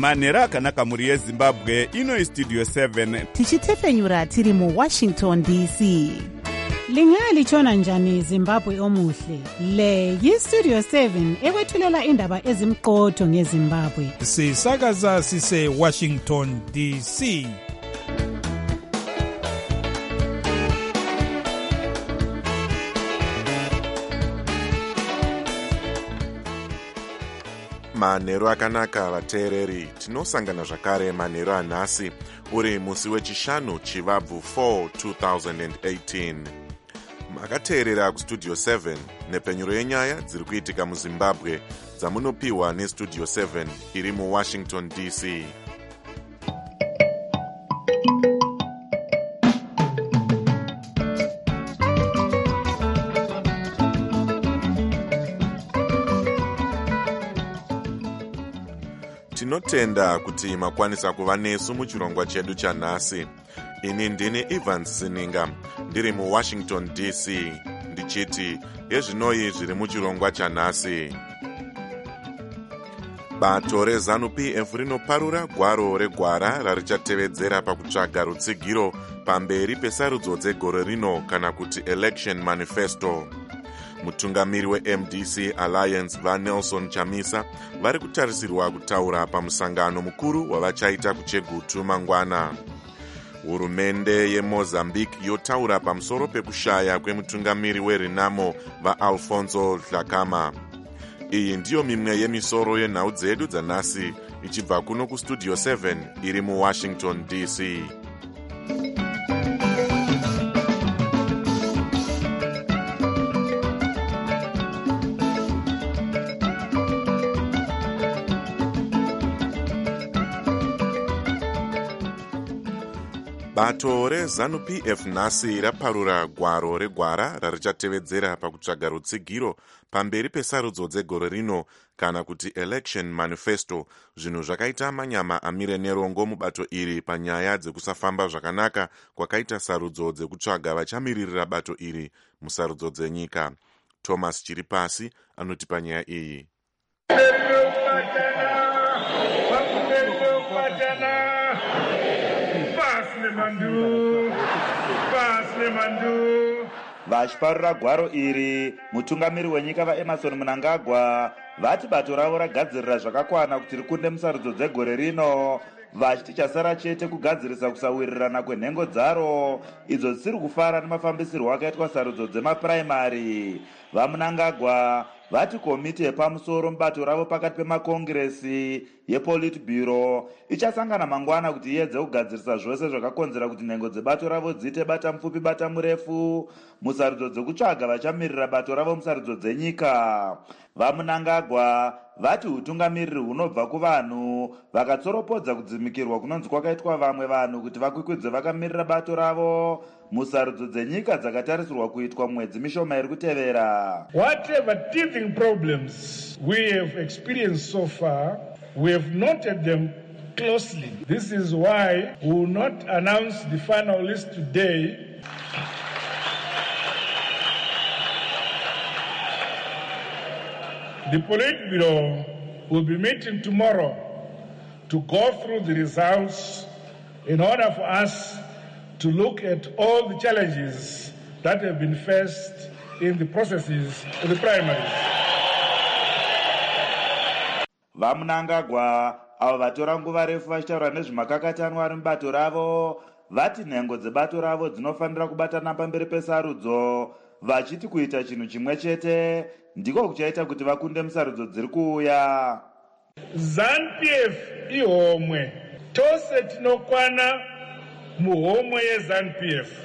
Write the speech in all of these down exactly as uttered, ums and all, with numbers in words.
manheru akanaka mhuri yezimbabwe. Ino istudio seven tichitefenyura tiri muwashington D C. Lingalitshona njani Zimbabwe omuhle? Le yistudio seven ekwethulela indaba ezimqotho ngeZimbabwe. Sisakaza sise Washington D C. Manheru akanaka vateereri, tinosangana zvakare manheru anhasi uri musi wechishanu chivabvu four two thousand eighteen. Makateerera kustudio seven nepenyuro yenyaya dziri kuitika muZimbabwe dzamunopiwa nestudio seven iri muWashington D C. Tinotenda kuti makwanisa kuva nesu muchirongwa chedu chanhasi. Ini ndini Evans Sininga, ndiri muWashington D C, ndichiti yezvinoi zviri muchirongwa chanhasi. Bato reZANU P F rinoparura gwaro regwara rarichatevedzera pakutsvaga rutsigiro pamberi pesarudzo dzegore rino kana kuti election manifesto. Mutungamiri we-M D C Alliance vaNelson Chamisa vari kutarisirwa kutaura pamusangano mukuru wavachaita kuChegutu mangwana. Hurumende yeMozambique yotaura pamusoro pekushaya kwemutungamiri weRenamo vaAlfonso Dhlakama. Iyi ndiyo mimwe yemisoro yenhau dzedu dzanhasi ichibva kuno kustudio seven iri muWashington D C. Bato reZANU P F nhasi raparura gwaro regwara rarichatevedzera pakutsvaga rutsigiro pamberi pesarudzo dzegore rino kana kuti election manifesto, zvinhu zvakaita manyama amire nerongo mubato iri panyaya dzekusafamba zvakanaka kwakaita sarudzo dzekutsvaga vachamiririra bato iri musarudzo dzenyika. Thomas Chiripasi anoti panyaya iyi. Vachiparura gwaro iri, mutungamiri wenyika vaEmmerson Mnangagwa vati bato ravo ragadzirira zvakakwana kuti rikunde musarudzo dzegore rino, vachiti chasara chete kugadzirisa kusawirirana kwenhengo dzaro idzo dzisiri kufara nemafambisirwo akaitwa sarudzo dzemapuraimari. VaMnangagwa vati komiti yepamusoro mubato ravo pakati pemakongiresi yePolitburo ichasangana mangwana kuti iedze kugadzirisa zvose zvakakonzera kuti nhengo dzebato ravo dziite bata mupfupi bata murefu musarudzo dzekutsvaga vachamirira bato ravo musarudzo dzenyika. VaMnangagwa vati utungamiriri hunobva kuvanhu vakatsoropodza kudzimikirwa kunonzi kwakaitwa vamwe vanhu kuti vakwikwidze vakamirira bato ravo musarudzo dzenyika dzakatarisirwa kuitwa mwedzi mishoma iri kutevera. Whatever teething problems we have experienced so far, we have noted them closely. This is why we will not announce the final list today. The Politburo will be meeting tomorrow to go through the results in order for us to look at all the challenges that have been faced in the processes of the primaries. VaMnangagwa avo vatora nguva refu vachitaura nezvemakakatanwa ari mubato ravo vati nhengo dzebato ravo dzinofanira kubatana pamberi pesarudzo, vachiti kuita chinhu chimwe chete ndiko kuchaita kuti vakunde musarudzo dziri kuuya. ZANU P F ihomwe, tose tinokwana muhomwe yeZANU P F.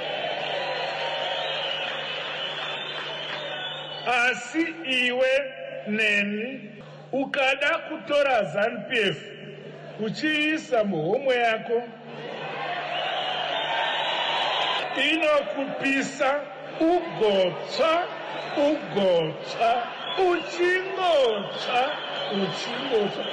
Asi iwe neni ukada kutora ZANU P F uchiisa muhomwe yako inokupisa ugotsva ugotsva uchingotsva uchingotsva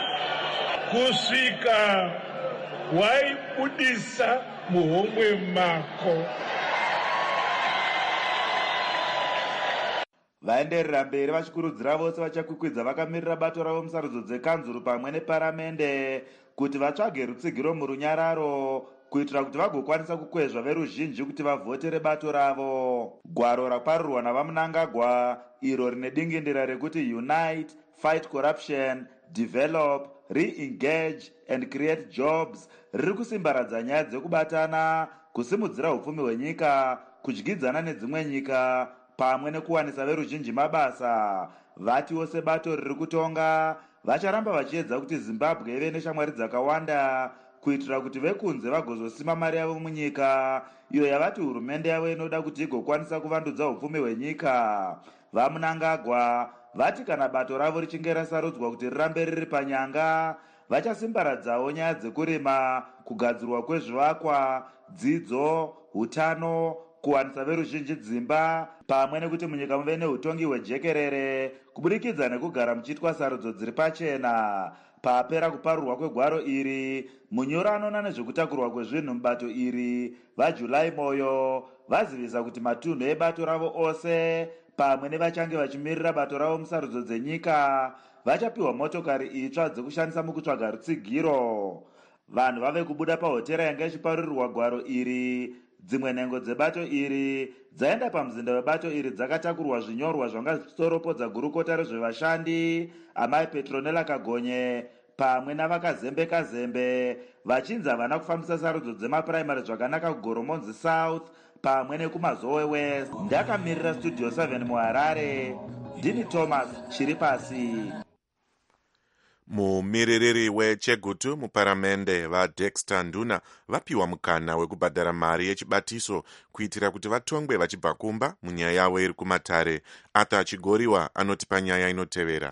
kusvika waibudisa muhomwe mako. vaenderera mberi vachikurudzira vose vachakwikwidza vakamirira bato ravo musarudzo dzekanzuru pamwe neparamende kuti vatsvage rutsigiro murunyararo kuitira kuti vagokwanisa kukwezva veruzhinji kuti vavhotere bato ravo. Gwaro raparirwa navamunangagwa iro rine dingindira rekuti unite, fight corruption, develop, re-engage and create jobs riri kusimbaradza nyaya dzekubatana, kusimudzira upfumi hwenyika, kudyidzana nedzimwe nyika pamwe nekuwanisa veruzhinji mabasa. Vatiwo sebato riri kutonga vacharamba vachiedza kuti Zimbabwe ive neshamwari dzakawanda kuitira kuti vekunze vagozosima mari yavo munyika iyo yavati hurumende yavo inoda kuti igokwanisa kuvandudza upfumi hwenyika. Vamunangagwa vati kana bato ravo richinge rasarudzwa kuti rirambe riri panyanga, vachasimbaradzawo nyaya dzekurima, kugadzirwa kwezvivakwa, dzidzo, hutano, kuwanisa veruzhinji dzimba, pamwe nekuti munyika muve neutongi hwejekerere kubudikidza nekugara muchiitwa sarudzo dziri pachena. Papera kuparurwa kwegwaro iri, munyori anoona nezvekutakurwa kwezvinhu mubato iri vaJulai Moyo vazivisa kuti matunhu ebato ravo ose pamwe nevachange vachimirira bato ravo musarudzo dzenyika vachapiwa motokari itsva dzekushandisa mukutsvaga rutsigiro. Vanhu vave kubuda pahotera yanga ichiparurirwa gwaro iri. Dzimwe nhengo dzebato iri dzaenda pamuzinda webato iri dzakatakurwa zvinyorwa zvanga zvichitoropodza gurukota rezvevashandi amai Petronella Kagonye pamwe navakazembeka zembe vachinzi havana kufambisa sarudzo dzemapuraimari zvakanaka kuGoromonzi South pamwe nekumazowe West. Ndakamirira Studio seven muHarare, ndini Thomas Chiripasi. Mumiririri weChegutu muparamende vaDexter Nduna vapiwa mukana wekubhadhara mari yechibatiso kuitira kuti vatongwe vachibva kumba munyaya yavo iri kumatare. Arthur Chigoriwa anoti panyaya inotevera.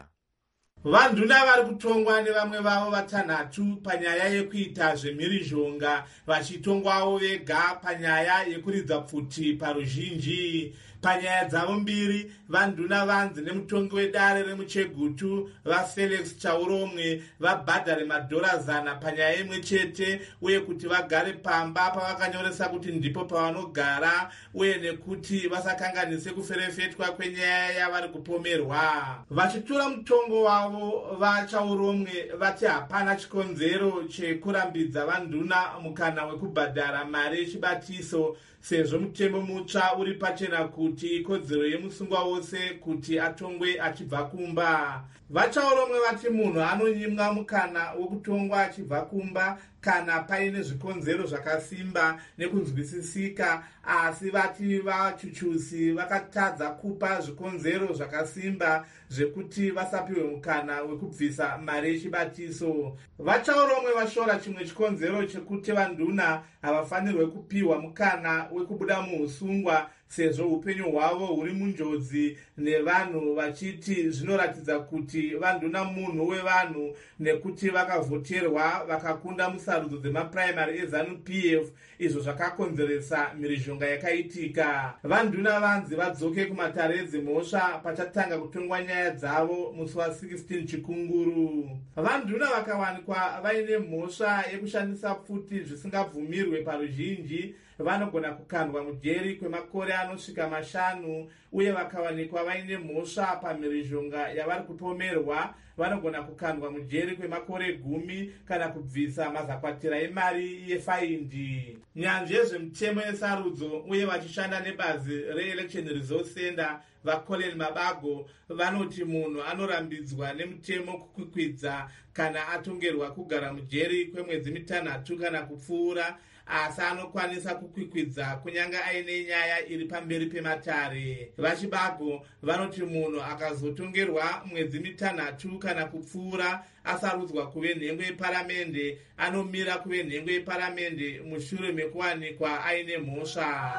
Vanduna vari kutongwa nevamwe vavo vatanhatu panyaya yekuita zvemhirizhonga, vachitongwawo vega panyaya yekuridza pfuti paruzhinji. Panyaya dzavo mbiri, vanduna vanzi nemutongi wedare remuChegutu vaFelix Chauromwe vabhadhare madhora zana panyaya imwe chete, uye kuti vagare pamba pavakanyoresa kuti ndipo pavanogara, uye nekuti vasakanganise kuferefetwa kwenyaya yavari kupomerwa. Vachitura mutongo wavo vaChauromwe vati hapana chikonzero chekurambidza vanduna mukana wekubhadhara mari yechibatiso, sezvo mutemo mutsva uri pachena kuti ikodzero yemusungwa wose kuti atongwe achibva kumba. VaChauromwe vati munhu anonyimwa mukana wokutongwa achibva kumba kana paine zvikonzero zvakasimba nekunzwisisika, asi vati vachuchusi vakatadza kupa zvikonzero zvakasimba zvekuti vasapiwe mukana wekubvisa mari yechibatiso. VaChauromwe vashora chimwe chikonzero chekuti vanduna havafanirwe kupiwa mukana wekubuda muusungwa sezvo upenyu hwavo huri munjodzi, nevanhu vachiti zvinoratidza kuti vanduna munhu wevanhu nekuti vakavhoterwa vakakunda musarudzo dzemapuraimari eZanu P F, izvo zvakakonzeresa mhirizhonga yakaitika. Vanduna vanzi vadzoke kumatare dzemhosva pachatanga kutongwa nyaya dzavo musi wa16 Chikunguru. Vanduna vakawanikwa vaine mhosva yekushandisa pfuti zvisingabvumirwe paruzhinji vanogona kukandwa mujeri kwemakore anosvika mashanu, uye vakawanikwa vaine mhosva pamhirizhonga yavari kupomerwa vanogona kukandwa mujeri kwemakore gumi kana kubvisa mazakwatira emari yefaindi. Nyanzvi yezvemutemo yesarudzo uye vachishanda nebazi reElection Resource Center vaColin Mabago vanoti munhu anorambidzwa nemutemo kukwikwidza kana atongerwa kugara mujeri kwemwedzi mitanhatu kana kupfuura, asi anokwanisa kukwikwidza kunyanga aine nyaya iri pamberi pematare. VaChibago vanoti munhu akazotongerwa mwedzi mitanhatu kana kupfuura asarudzwa kuve nhengo yeparamende anomira kuve nhengo yeparamende mushure mekuwanikwa aine mhosva.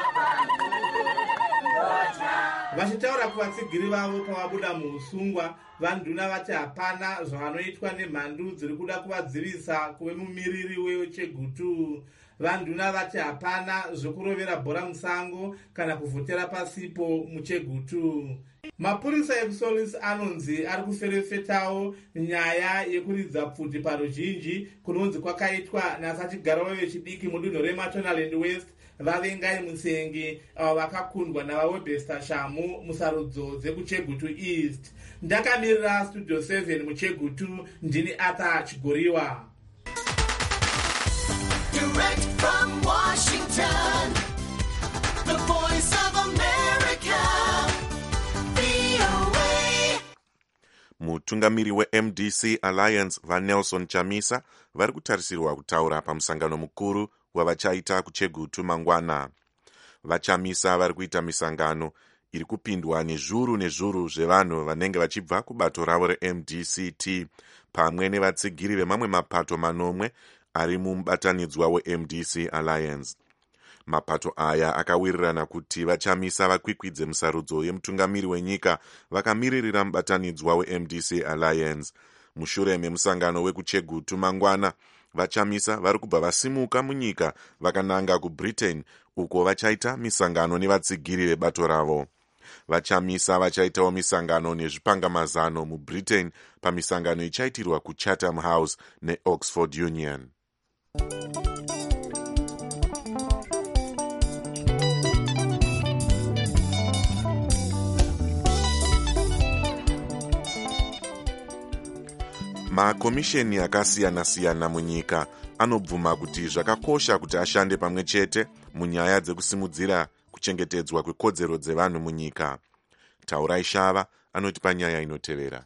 Vachitaura kuvatsigiri vavo pavabuda muusungwa, vanduna vati hapana zvavanoitwa nemhandu dziri kuda kuvadzivisa kuve mumiriri wechegutu. Vanduna vati hapana zvekurovera bhora musango kana kuvhotera pasipo muchegutu. Mapurisa ekuSolis anonzi ari kuferefetawo nyaya yekuridza pfuti paruzhinji kunonzi kwakaitwa nasachigarawo vechidiki mudunhu reMashonaland West vavengai Musengi avo vakakundwa navaWebster Shamu musarudzo dzekuChegutu East. Ndakamirira Studio seven muChegutu, ndini Arthur Chigoriwa. Direct from Washington, the voice of America, V O A. Mutungamiri we-M D C Alliance vaNelson Chamisa vari kutarisirwa kutaura pamusangano mukuru wavachaita kuChegutu mangwana. VaChamisa vari kuita misangano iri kupindwa nezvuru nezvuru zvevanhu vanenge vachibva kubato ravo re-M D C T pamwe nevatsigiri vemamwe mapato manomwe ari mubatanidzwa we-M D C Alliance. Mapato aya akawirirana kuti VaChamisa vakwikwidze musarudzo yemutungamiri wenyika vakamiririra mubatanidzwa we-M D C Alliance. Mushure memusangano wekuChegutu mangwana, VaChamisa vari kubva vasimuka munyika vakananga kuBritain uko vachaita misangano nevatsigiri vebato ravo. VaChamisa vachaitawo misangano nezvipangamazano muBritain pamisangano ichaitirwa kuChatham House neOxford Union. Makomisheni akasiyana-siyana munyika anobvuma kuti zvakakosha kuti ashande pamwe chete munyaya dzekusimudzira kuchengetedzwa kwekodzero dzevanhu munyika. Taurai Shava anoti panyaya inotevera.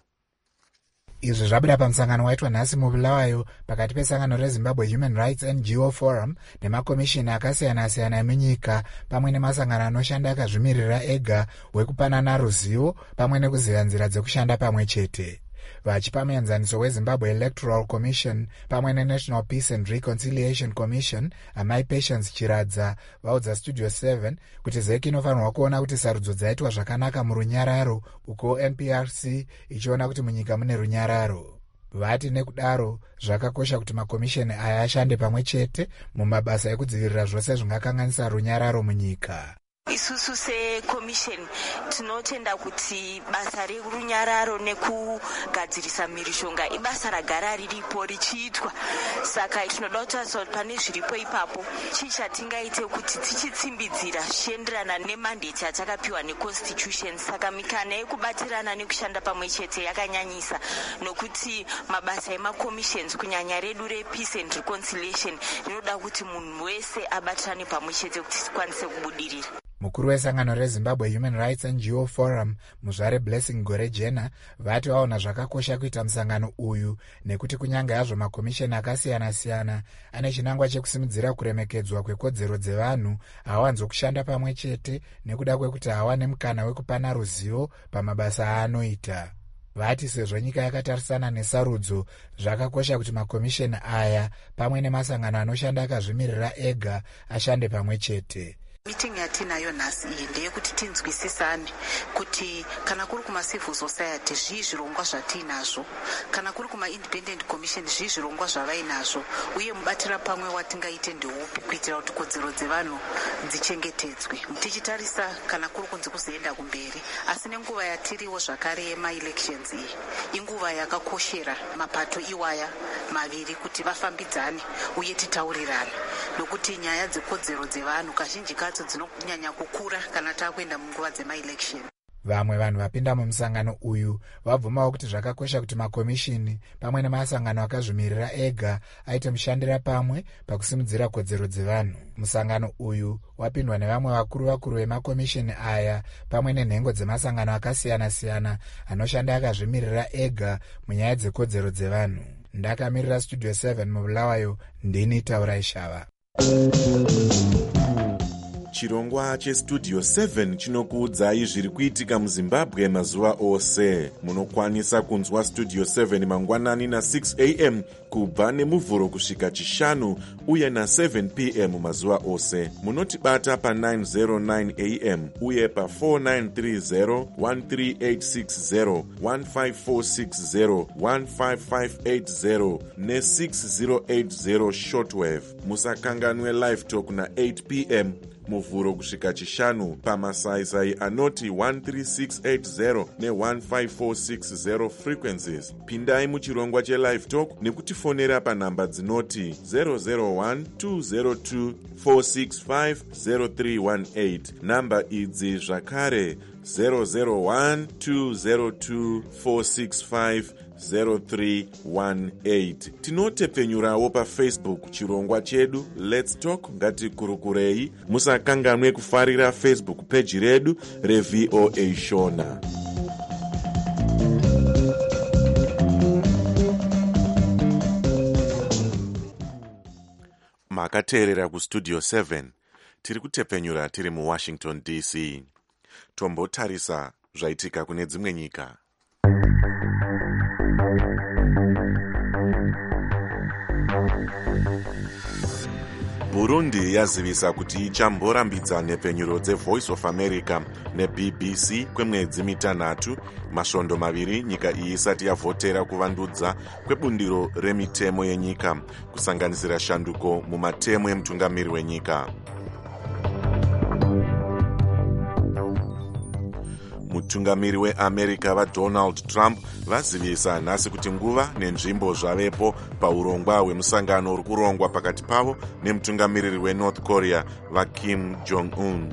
Izvi zvabuda pamusangano waitwa nhasi mubulawayo pakati pesangano reZimbabwe Human Rights N G O Forum nemakomishini akasiyana-siyana emunyika pamwe nemasangano anoshanda akazvimirira ega wekupanana ruzivo pamwe nekuziva nzira dzekushanda pamwe chete. Vachipa muenzaniso weZimbabwe Electoral Commission pamwe neNational Peace and Reconciliation Commission, Amai Patience Chiradza vaudza Studio seven kuti zeki inofanirwa kuona kuti sarudzo dzaitwa zvakanaka murunyararo uko N P R C ichiona kuti munyika mune runyararo. Vati nekudaro zvakakosha kuti makomisheni aya ashande pamwe chete mumabasa ekudzivirira zvose zvingakanganisa runyararo munyika. Isusu sekomisheni tinotenda kuti basa rerunyararo nekugadzirisa mhirizhonga ibasa ragara riripo richiitwa. Saka tinoda kutaura pane zviripo ipapo chii chatingaite kuti tichitsimbidzira zvichienderana nemandate yatakapiwa neconstitution. Saka mikana yekubatirana nekushanda pamwe chete yakanyanyisa nokuti mabasa emakomisheni kunyanya redu repeace and reconciliation rinoda kuti munhu wese abatirane pamwe chete kuti tikwanise kubudirira. Mukuru wesangano reZimbabwe Human Rights N G O Forum Muzvare Blessing Gorejena vati vaona zvakakosha kuita musangano uyu nekuti kunyanga yazvo makomisheni akasiyana-siyana ane chinangwa chekusimudzira kuremekedzwa kwekodzero dzevanhu hawanzo kushanda pamwe chete nekuda kwekuti hawane mukana wekupana ruzivo pamabasa aanoita. Vati sezvo nyika yakatarisana nesarudzo zvakakosha kuti makomisheni aya pamwe nemasangano anoshanda akazvimirira ega ashande pamwe chete. Meeting yatinayo nhasi iyi ndeyekuti tinzwisisane kuti kana kuri kuma-civil society zvii zvirongwa zvatinazvo, kana kuri kuma-independent commission zvii zvirongwa zvavainazvo, uye mubatira pamwe watingaite ndeupi kuitira kuti kodzero dzevanhu dzichengetedzwe. Tichitarisa kana kuri kunzi kuzoenda kumberi, asi nenguva yatiriwo zvakare yema-elections iyi inguva yakakoshera mapato iwaya maviri kuti vafambidzane uye titaurirane, nokuti nyaya dzekodzero dzevanhu kazhinji kadzo dzinonyanya kukura kana takuenda munguva dzema-election. Vamwe vanhu vapinda mumusangano uyu vabvumawo kuti zvakakosha kuti makomishini pamwe nemasangano akazvimirira ega aite mushandira pamwe pakusimudzira kodzero dzevanhu. Musangano uyu wapindwa nevamwe vakuru vakuru vemakomishini aya pamwe nenhengo dzemasangano akasiyana-siyana anoshanda akazvimirira ega munyaya dzekodzero dzevanhu. Ndakamirira Studio seven mubulawayo, ndini Taurai Shava. chirongwa chestudio seven chinokuudzai zviri kuitika muzimbabwe mazuva ose. Munokwanisa kunzwa studio seven mangwanani na six a m kubva nemuvhuro kusvika chishanu uye na seven p m mazuva ose. Munotibata pa nine oh nine a m uye pa four nine three zero, one three eight six zero, one five four six zero, one five five eight zero ne six zero eight zero shortwave. Musakanganwe live talk na eight p m muvhuro kusvika chishanu pamasaisai anoti one three six eight zero ne one five four six zero frequencies. Pindai muchirongwa chelive talk nekutifonera panhamba dzinoti zero zero one two zero two four six five zero three one eight. Namba idzi zvakare zero zero one two zero two four six five zero three one eight. Tinotepfenyurawo paFacebook chirongwa chedu Let's Talk ngatikurukurei. Musakanganwe kufarira Facebook page redu reV O A Shona. Makateerera kustudio seven. Tiri kutepfenyura tiri muWashington D C. Tombotarisa zvaitika kune dzimwe nyika. Burundi yazivisa kuti ichamborambidza nhepfenyuro dzeVoice of America neB B C kwemwedzi mitanhatu, masvondo maviri nyika iyi isati yavhotera kuvandudza kwebundiro remitemo yenyika, kusanganisira shanduko mumatemo emutungamiri wenyika. Mutungamiri weAmerica vaDonald Trump vazivisa nhasi kuti nguva nenzvimbo zvavepo paurongwa hwemusangano uri kurongwa pakati pavo nemutungamiriri weNorth Korea vaKim Jong-un.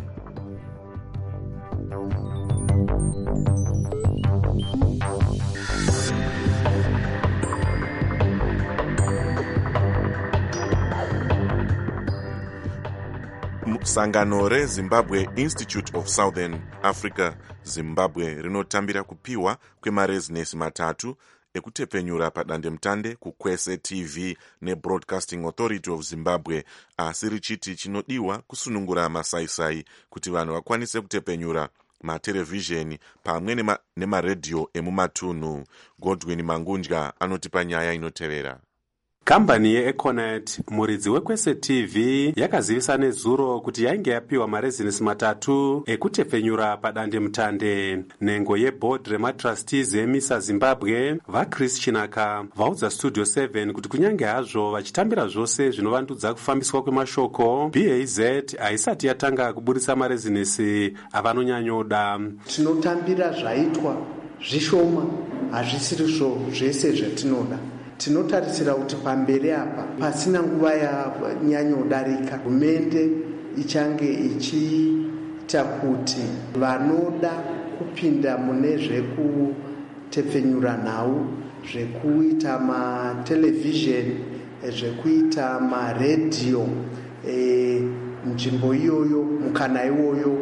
Sangano reZimbabwe Institute of Southern Africa Zimbabwe rinotambira kupiwa kwemarezinesi matatu ekutepfenyura padandemutande kuKwese T V neBroadcasting Authority of Zimbabwe, asi richiti chinodiwa kusunungura masaisai kuti vanhu vakwanise kutepfenyura matelevhizheni pamwe nemaredhiyo emumatunhu. Godwin Mangunja anoti panyaya inotevera. Kambani yeEconet, muridzi weKwese T V, yakazivisa nezuro kuti yainge yapiwa marezinesi matatu ekutepfenyura padandemutande. Nhengo yeboard rematrustees eMISA Zimbabwe, vaChris Chinaka, vaudza Studio seven kuti kunyange hazvo vachitambira zvose zvinovandudza kufambiswa kwemashoko, B A Z haisati yatanga kuburitsa marezinesi avanonyanyoda. Tinotambira zvaitwa zvishoma, hazvisizvo zvese zvatinoda. Tinotarisira kuti pamberi apa pasina nguva yanyanyodarika hurumende ichange ichiita kuti vanoda kupinda mune zvekutepfenyura nhau, zvekuita matelevhizheni, zvekuita maredhiyo, e, nzvimbo iyoyo, mukana iwoyo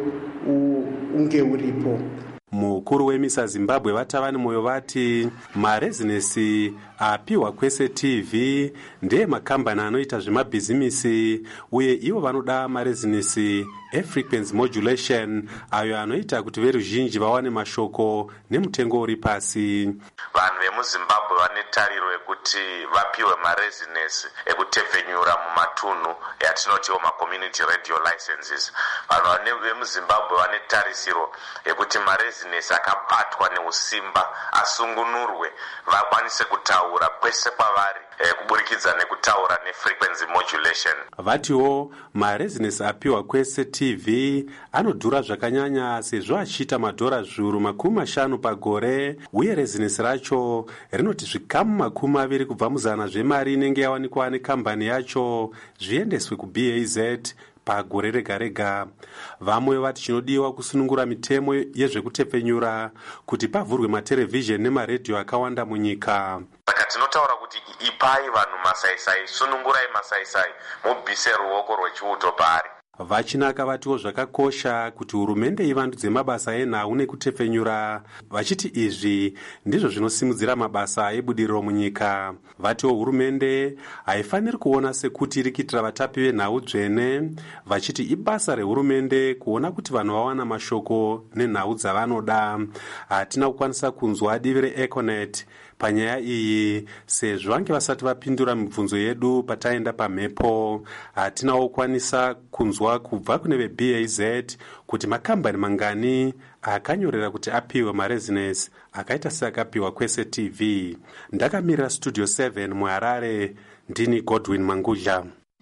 unge uripo. Mukuru weMISA Zimbabwe vatavani moyo vati marezinesi apiwa Kwese T V ndeye makambani anoita zvemabhizimisi, uye ivo vanoda marezinesi efrequency modulation ayo anoita kuti veruzhinji vawane mashoko nemutengo uri pasi. Vanhu vemuZimbabwe vane tariro yekuti vapiwe marezinesi ekutepfenyura mumatunhu yatinotiwo macommunity radio licenses. Vanhu vemuZimbabwe vane tarisiro yekuti marezinesi akabatwa neusimba asungunurwe vakwanise kutaura kwese kwavari e, kuburikidza nekutaura nefrequency modulation. Vatiwo marezinesi apiwa Kwese T V anodhura zvakanyanya sezvo achiita madhora zviuru makumi mashanu pagore, uye rezinesi racho rinoti zvikamu makumi maviri kubva muzana zvemari inenge yawanikwa nekambani yacho zviendeswe kuB A Z pagore rega rega. Vamwe vati chinodiwa kusunungura mitemo yezvekutepfenyura kuti pavhurwe matelevhizheni nemaredhiyo akawanda munyika. Saka tinotaura kuti ipai vanhu masaisai, sunungurai masaisai, mubvise ruoko rwechiuto paari. vachinaka vatiwo zvakakosha kuti hurumende ivandudze mabasa enhau nekutepfenyura, vachiti izvi ndizvo zvinosimudzira mabasa ebudiriro munyika. Vatiwo hurumende haifaniri kuona sekuti iri kuitira vatapi venhau dzvene, vachiti ibasa rehurumende kuona kuti vanhu vawana mashoko nenhau dzavanoda. Hatina kukwanisa kunzwa divi reEconet panyaya iyi sezvo vange vasati vapindura mibvunzo yedu pataenda pamhepo. Hatinawo kukwanisa kunzwa kubva kune veB A Z kuti makambani mangani akanyorera kuti apiwe marezinesi akaita seakapiwa Kwese T V. Ndakamirira Studio seven muHarare, ndini Godwin Mangudla.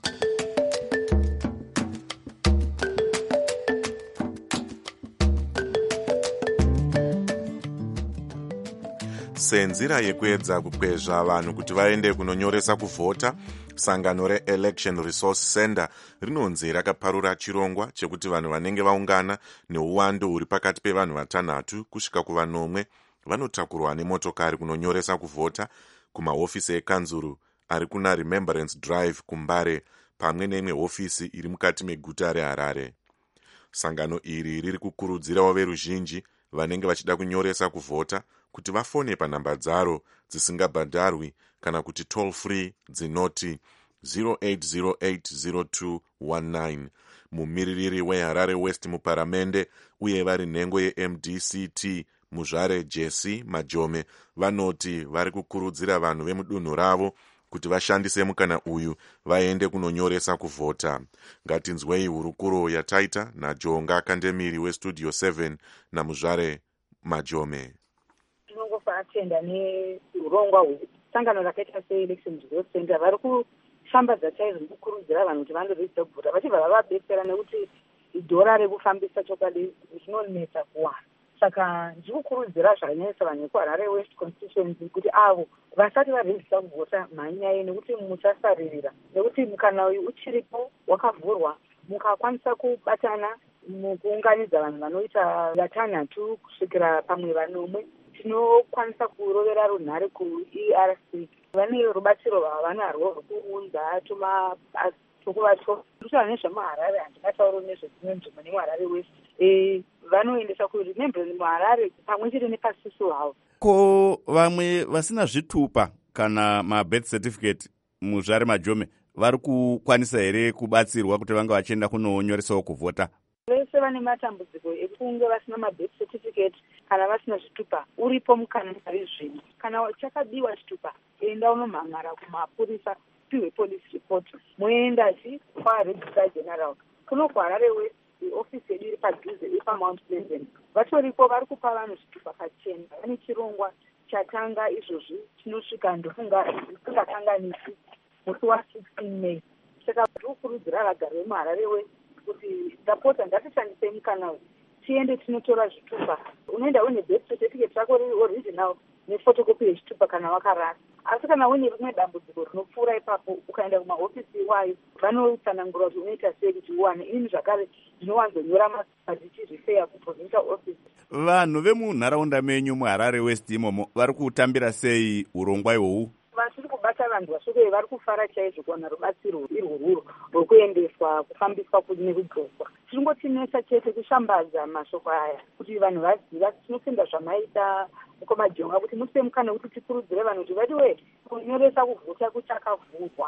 Senzira yekuedza kukwezva vanhu kuti vaende kunonyoresa kuvhota, sangano reElection Resource Center rinonzi rakaparura chirongwa chekuti vanhu vanenge vaungana neuwandu huri pakati pevanhu vatanhatu kusvika kuvanomwe vanotakurwa nemotokari kunonyoresa kuvhota kumahofisi ekanzuru ari kuna Remembrance Drive kuMbare, pamwe neimwe hofisi iri mukati meguta reHarare. Sangano iri riri kukurudzirawo veruzhinji vanenge vachida kunyoresa kuvhota kuti vafone panhamba dzaro dzisingabhadharwi kana kuti toll free dzinoti zero eight zero eight zero two one nine. Mumiririri weHarare West muparamende uye vari nhengo yeM D C T Muzvare Jesse Majome vanoti vari kukurudzira vanhu vemudunhu ravo kuti vashandise mukana uyu vaende kunonyoresa kuvhota. Ngatinzwei hurukuro yataita naJonga Kandemiri weStudio seven naMuzvare Majome. Tinongofa atenda neurongwa hwesangano rakaita seElection Resource Center vari kushambadza chaizvo kukurudzira vanhu kuti vandoredzera kuvhota vachibva vavabetsera nekuti dhora rekufambisa chokwadi zvinonetsa kuwana. Saka ndikukurudzira zvakanyanyisa vanhu vekuHarare West Constituency kuti avo vasati varedzisa kuvhota mhanyaye nekuti muchasaririra, nekuti mukana uyu uchiripo wakavhurwa mukakwanisa kubatana mukuunganidza vanhu vanoita vatanhatu kusvikira pamwe vanomwe. Tinokwanisa kurovera runhare kuE R C vane rubatsiro rwavanarwo rwokuunza tumabasa tokuvato kutaura nezvemuHarare handingatauro nezvedzimwe nzvimbo nemuHarare West. E, vanoendesa kuRemembrance muHarare pamwe chete nepaSiso House. Ko vamwe vasina zvitupa kana mabirth certificate Muzvare Majome vari kukwanisa here kubatsirwa kuti vanga vachienda kunonyoresawo kuvhota? Vese vane matambudziko ekunge vasina mabirth certificate kana vasina zvitupa uripo mukana ari zvino. Kana chakadiwa chitupa enda unomhan'ara kumapurisa piwe police report muendachi kwaRegistrar General kuno kuHarare West. Ofisi yedu iri padhuze ipaMount Pleasant. Vatoripo vari kupa vanhu zvitupa pachena. Vane chirongwa chatanga izvozvi chinosvika ndofunga zvisingakanganisi musi wa16 May. Saka tikukurudzira vagari vemuHarare West kuti tapota ngatishandise mukana uyu tiende tinotora zvitupa. Unoenda une birth certificate rako riri original nefotokopi yechitupa kana wakarasa. Asi kana une rimwe dambudziko rinopfuura ipapo ukaenda kumahofisi iwayo vanotsanangura kuti unoita sei kuti uwane. Ini zvakare ndinowanzonyora mapadichizvifeya kuprovincial office. Vanhu vemunharaunda menyu muHarare West imomo vari kutambira sei urongwa ihwohwu? Vasiri kubata vanhu vasvike vari kufara chaizvo kuwana rubatsiro irworwuro rwokuendeswa kufambiswa nekudhoswa. Tiringotinesa chete kushambadza mashoko aya kuti vanhu vaziva. Tinotenda zvamaita mukomaJonga kuti mupe mukana kuti tikurudzire vanhu kuti vadiwe kunyoresa kuvhota kuchakavhurwa.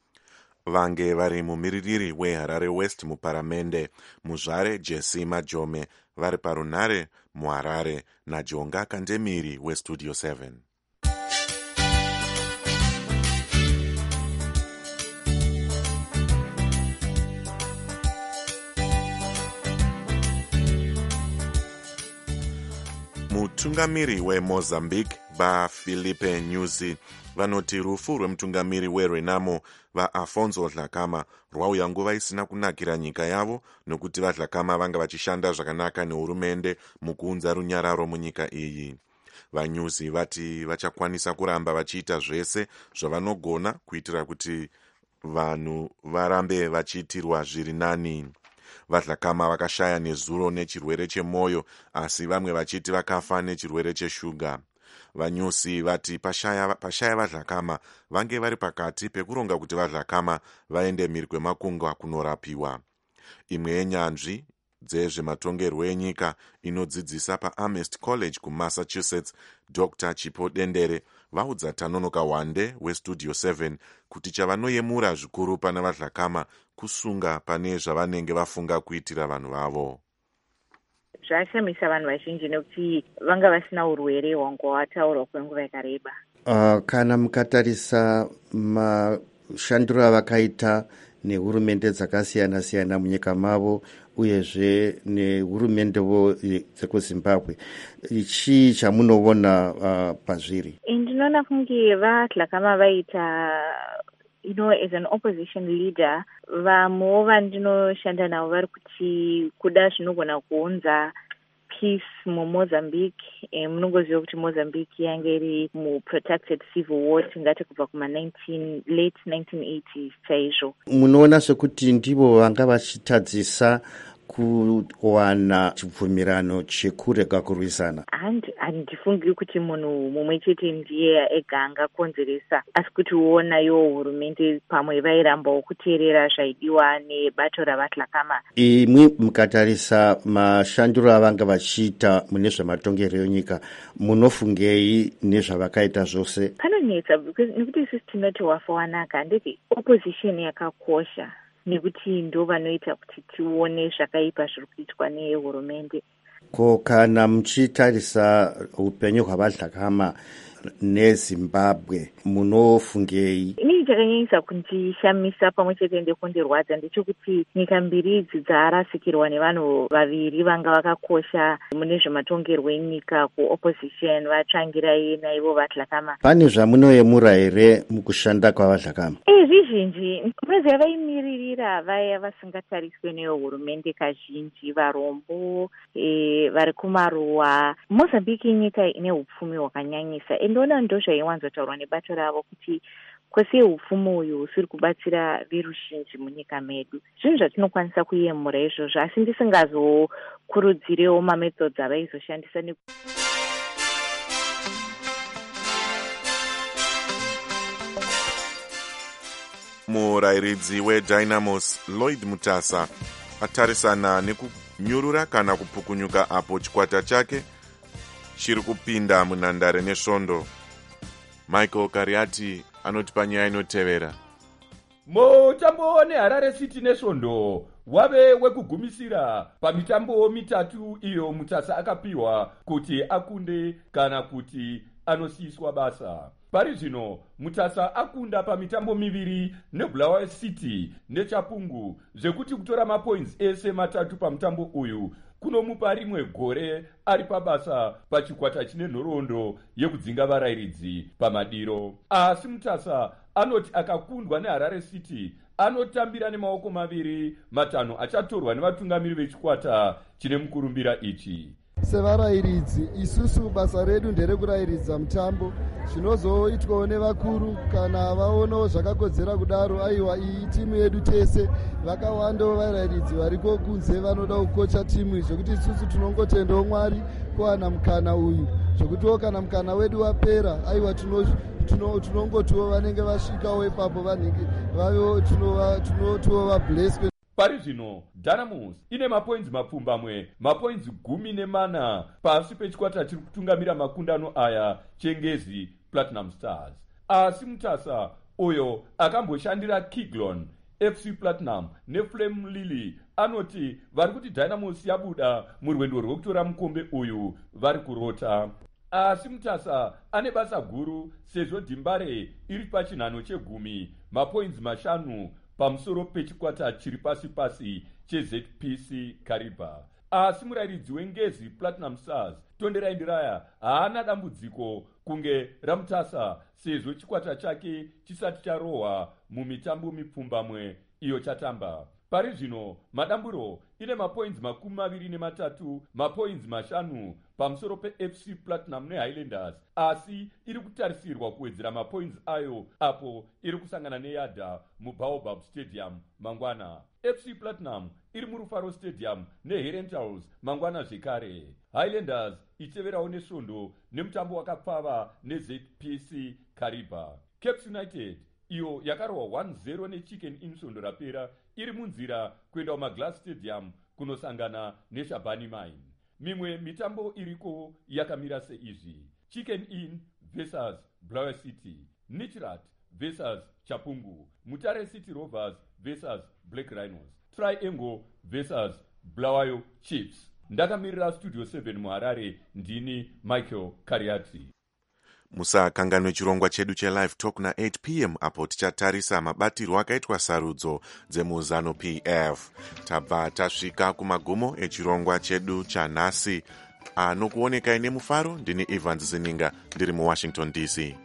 Vange vari mumiririri weHarare West muparamende Muzvare Jesse Majome vari parunhare muHarare naJonga Kandemiri weStudio seven. Mutungamiri weMozambique vaFilipe Nyusi vanoti rufu rwemutungamiri weRenamo vaAfonso Dhlakama rwauya nguva isina kunakira nyika yavo nokuti vaDhlakama vanga vachishanda zvakanaka nehurumende mukuunza runyararo munyika iyi. VaNyusi vati vachakwanisa kuramba vachiita zvese zvavanogona kuitira kuti vanhu varambe vachiitirwa zviri nani. VaDhlakama vakashaya nezuro nechirwere chemwoyo asi vamwe vachiti vakafa nechirwere cheshuga. VaNyusi vati pashaya, pashaya vaDhlakama vange vari pakati pekuronga kuti vaDhlakama vaende mhiri kwemakungwa kunorapiwa. Imwe yenyanzvi dzezvematongerwo enyika inodzidzisa paAmherst College kuMassachusetts, Doctor Chipo Dendere, vaudza Tanonoka Wande weStudio seven kuti chavanoyemura zvikuru pana vaDhlakama kusunga pane zvavanenge vafunga kuitira vanhu vavo. Zvashamisa vanhu vazhinji nekuti vanga vasina urwere hwanga hwataurwa kwenguva yakareba. Uh, kana mukatarisa mashandiro avakaita nehurumende dzakasiyana siyana munyika mavo uyezve nehurumendewo dzekuZimbabwe, chii chamunoona uh, pazviri? Ndinoona kunge vaDhlakama vaita you know, as an opposition leader, vamwewo vandinoshanda navo vari kuti kuda zvinogona kuunza peace muMozambique. E, munongoziva kuti Mozambique yange iri muprotected civil war tingati kubva kuma late nineteen eighties chaizvo. Munoona sekuti ndivo vanga vachitadzisa kuwana chibvumirano chekurega kurwisana? Handifungi kuti munhu mumwe chete ndiye ega angakonzeresa, asi kuti uona iwo hurumende pamwe vairambawo kuteerera zvaidiwa nebato ravaDhlakama. Imwi mukatarisa mashandiro avanga vachiita mune zvematongerero enyika, munofungei nezvavakaita zvose? Panonetsa nekuti isusu tinoti wafa wanaka, ndeti opposition yakakosha nekuti ndo vanoita kuti tione zvakaipa zviri kuitwa nehurumende. Ko kana muchitarisa upenyu hwavaDhlakama neZimbabwe, munofungei? Inini chakanyanyisa kundishamisa pamwe chete ndekundirwadza ndechekuti nyika mbiri idzi dzarasikirwa nevanhu vaviri vanga vakakosha mune zvematongerwo enyika kuopposition, vatsvangirai naivo vaDhlakama. Pane zvamunoyemura here mukushanda kwavaDhlakama? Eh, zvizhinji munoziva vaimiririra vaya vasingatariswe nehurumende kazhinji, varombo, eh, vari kumaruwa. Mozambique nyika ine upfumi hwakanyanyisa, endoona ndo zvaiwanzotaurwa nebato ravo kuti kwese upfumi uyu usiri kubatsira veruzhinji munyika medu. Zvinhu zvatinokwanisa kuyemura izvozvo, asi ndisingazokurudzirewo mamethods avaizoshandisa ne Murayiridzi weDynamos Lloyd Mutasa atarisana nekunyurura kana kupukunyuka apo chikwata chake chiri kupinda munhandare nesvondo. Michael Kariati anoti panyaya inotevera. Mutambo neHarare City nesvondo wave wekugumisira pamitambo mitatu iyo Mutasa akapiwa kuti akunde kana kuti anosiyiswa basa. Pari zvino Mutasa akunda pamitambo miviri neBulawayo City neChapungu zvekuti kutora mapoints ese matatu pamutambo uyu kunomupa rimwe gore ari pabasa pachikwata chine nhoroondo yekudzinga varayiridzi pamadiro. Asi Mutasa anoti akakundwa neHarare City anotambira nemaoko maviri, matanho achatorwa nevatungamiri vechikwata chine mukurumbira ichi. Sevarayiridzi isusu basa redu nderekurayiridza mutambo, zvinozoitwawo nevakuru kana vaonawo zvakakodzera kudaro. Aiwa, iyi timu yedu tese vakawandawo varayiridzi variko kunze vanoda kukocha timu, zvekuti isusu tinongotendawo Mwari kuwana mukana uyu, zvekutiwo kana mukana wedu wapera, aiwa tinongotiwo vanenge vasvikawo ipapo vanenge vavewo tinotiwo vablessed. Pari zvino Dynamos ine mapoints mapfumbamwe, mapoints gumi nemana pasi pechikwata chiri kutungamira makundano aya chengezi Platinum Stars. Asi Mutasa uyo akamboshandira Kiglon, F C Platinum neFlame Lily anoti vari kuti Dynamos yabuda murwendo rwekutora mukombe uyu vari kurota. Asi Mutasa ane basa guru sezvo Dimbare iri pachinhano chegumi, mapoints mashanu pamusoro pechikwata chiri pasi pasi cheZ P C Kariba. Asi murayiridzi wengezi Platinum Stars Tonderai Ndiraya haana dambudziko kunge ramutasa sezvo chikwata chake chisati charohwa mumitambo mipfumbamwe iyo chatamba. Pari zvino madamburo ine mapoints makumi maviri nematatu, mapoints mashanu pamusoro peF C Platinum neHighlanders, asi iri kutarisirwa kuwedzera mapoints ayo apo iri kusangana neYada muBaobab Stadium mangwana. F C Platinum iri muRufaro Stadium neHerentals mangwana zvekare. Highlanders ichiteverawo nesvondo nemutambo wakapfava neZ P C Kariba. Cape United iyo yakarwa one zero nechicken inn svondo rapera iri munzira kuenda kumaglass stadium kunosangana neshabani mine. Mimwe mitambo iriko yakamira seizvi: Chicken Inn versus Blair City, Nichrat versus Chapungu, Mutare City Rovers versus Black Rhinos, Triangle versus Blawayo Chiefs. Ndakamirira Studio seven muHarare, ndini Michael Kariati. musakanganwe chirongwa chedu chelive talk na eight p m apo tichatarisa mabatirwo akaitwa sarudzo dzemuzano P F. tabva tasvika kumagumo echirongwa chedu chanhasi. anokuonekai nemufaro ndini Evans Zininga ndiri muWashington D C.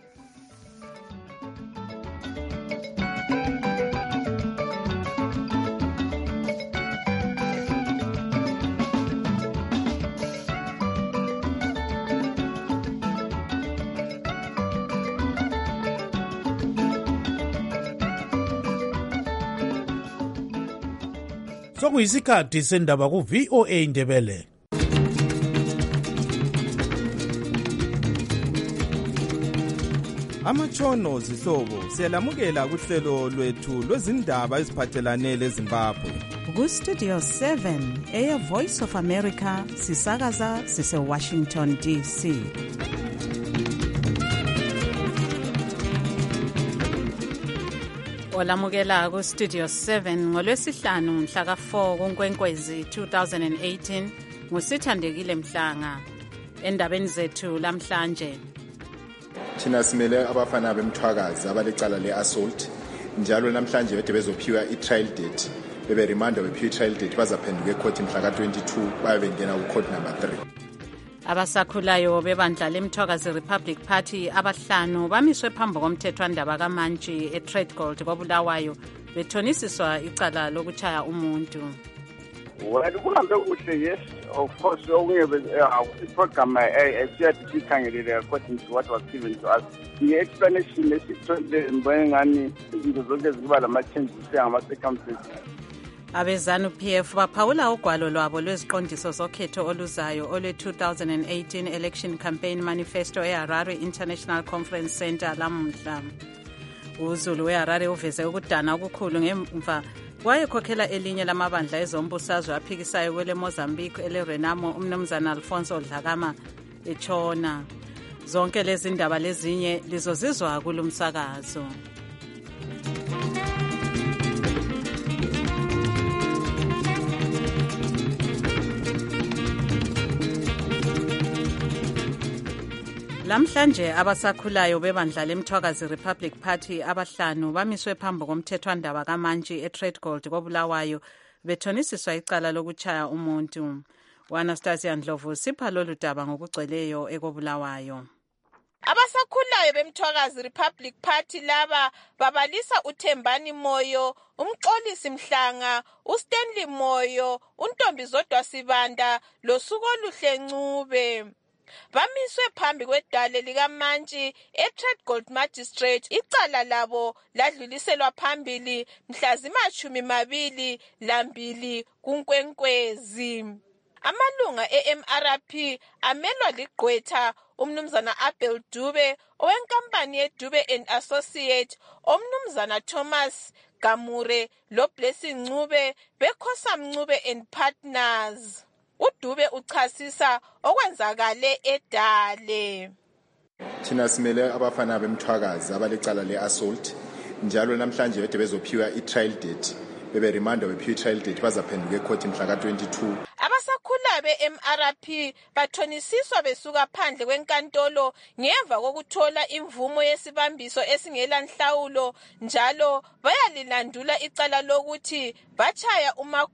sokuyisikhathi sendaba ku-V O A Ndebele. Amatshono zihlobo siyalamukela kuhlelo lwethu lwezindaba eziphathelane leZimbabwe. Ku-Studio seven eya Voice of America sisakaza sise-Washington D C. olamukela ku-Studio seven ngolwesihlanu mhla ka four kuNkwenkwezi two thousand eighteen ngusithandekile Mhlanga. Endabeni zethu lamhlanje, thina simele abafana bemthwakazi abalecala le-assault, njalo namhlanje bede bezophiwa i-trial date, bebe remandwa bephiwa i-trial date, bazaphenduka ecourt mhla ka twenty-two baye bengena ku-court number three. abasakhulayo bebandla lemthwakazi Republic Party abahlanu bamiswe phambi komthethwandaba kaMantshi eTradegold kwaBulawayo bethonisiswa icala lokutshaya umuntu. Well, kuhambe kuhle, yes, of course. The program siyathi sikhangelele according to what was given to us. The explanation esithole ngani izinto zonke ziba lama-changes angama-circumstances. Abezanu P F baphawula ugwalo lwabo lweziqondiso zokhetho oluzayo olwe two thousand eighteen Election Campaign Manifesto eHarare International Conference Center lamuhla. uZulu weHarare uveze ukudana okukhulu ngemva wayekhokhela elinye lamabandla ezombusazwe aphikisayo kwele Mozambique ele Renamo umnumzana Alfonso Dlakama etshona. Zonke lezi ndaba lezinye lizozizwa kulumsakazo. Lamhlanje abasakhulayo bebandla lemthwakazi Republic Party abahlanu bamiswe phambi komthethwandaba kaMantshi eTradegold kwaBulawayo bethonisiswa icala lokutshaya umuntu. uAnastasia Ndlovu sipha lolu daba ngokugcweleyo ekobulawayo. Abasakhulayo bemthwakazi Republic Party laba babalisa uThembani Moyo, uMxolisi Mhlanga, uStanley Moyo, uNtombi Zodwa Sibanda loSuku Oluhle Ncube. Bamiswe phambi kwedale likaMantshi eTradegold Magistrate. Icala labo ladluliselwa phambili mhla zimashumi mabili lambili kuNkwenkwezi. Amalunga e-M R P amelwa ligqwetha umnumzana Abel Dube owenkampani yeDube and Associate, omnumzana Thomas Gamure lo Blessing Ncube beKhosa Mncube and Partners. uDube uchasisa okwenzakale edale. Thina simele abafana bemthwakazi abalecala le-assault, njalo namhlanje bede bezophiwa i-trial date, bebe remandwa bephiwa i-trial date, bazaphenduka ecourt mhla ka twenty-two. Abasakhula be-M R P bathonisiswa besuka phandle kwenkantolo ngemva kokuthola imvumo yesibambiso esingela nhlawulo, njalo bayalilandula icala lokuthi bachaya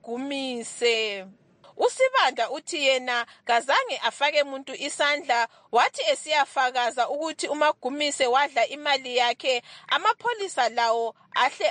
uMagumise. uSibanda uthi yena kazange afake umuntu isandla, wathi esiyafakaza ukuthi uMagumise wadla imali yakhe amapholisa lawo ahle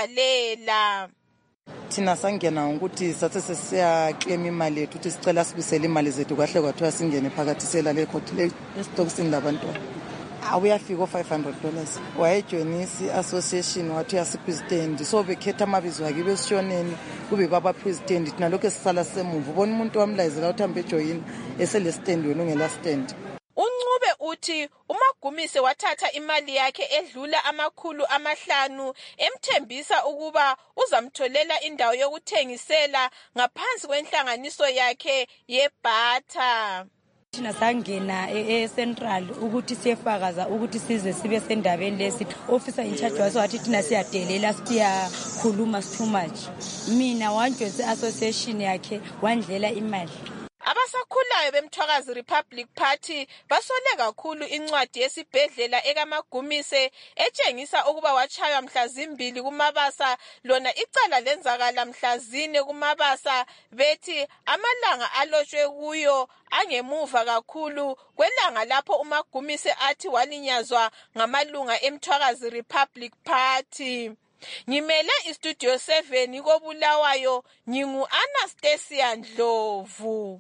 amvalela. Thina sangena ukuthi sathe sesiya claim imali yethu ukuthi sicela sibisele imali zethu, kahle kwathiwa singene phakathi sela le court le stokisini labantwana. Awuyafika o five hundred dollars. Wayejoinisi association wathi yasipresident, so bekhetha amabizo akhe besishoneni kube baba president. Thina lokho sisala semuva, ubona umuntu wamlayezela ukuthi ambe join esele stand wena ungela stand. uNcube uthi uMagumise wathatha imali yakhe edlula amakhulu amahlanu emthembisa ukuba uzamtholela indawo yokuthengisela ngaphansi kwenhlanganiso yakhe yeBata. Thina sangena e-Central ukuthi siyefakaza ukuthi size sibe sendabeni lesi. Officer in charge waso wathi thina siyadelela siyakhuluma too much. Mina wanjwense association yakhe wandlela imali. Abasakhulayo beMthwakazi Republic Party basole kakhulu incwadi yesibhedlela ekaMagumise etshengisa ukuba wachaywa mhla zimbili kuMabasa, lona icala lenzakala mhla zine kuMabasa, bethi amalanga alotshwe kuyo angemuva kakhulu kwelanga lapho uMagumise athi walinyazwa ngamalunga eMthwakazi Republic Party. Ngimele istudio seven koBulawayo, ngingu Anastasia Ndlovu.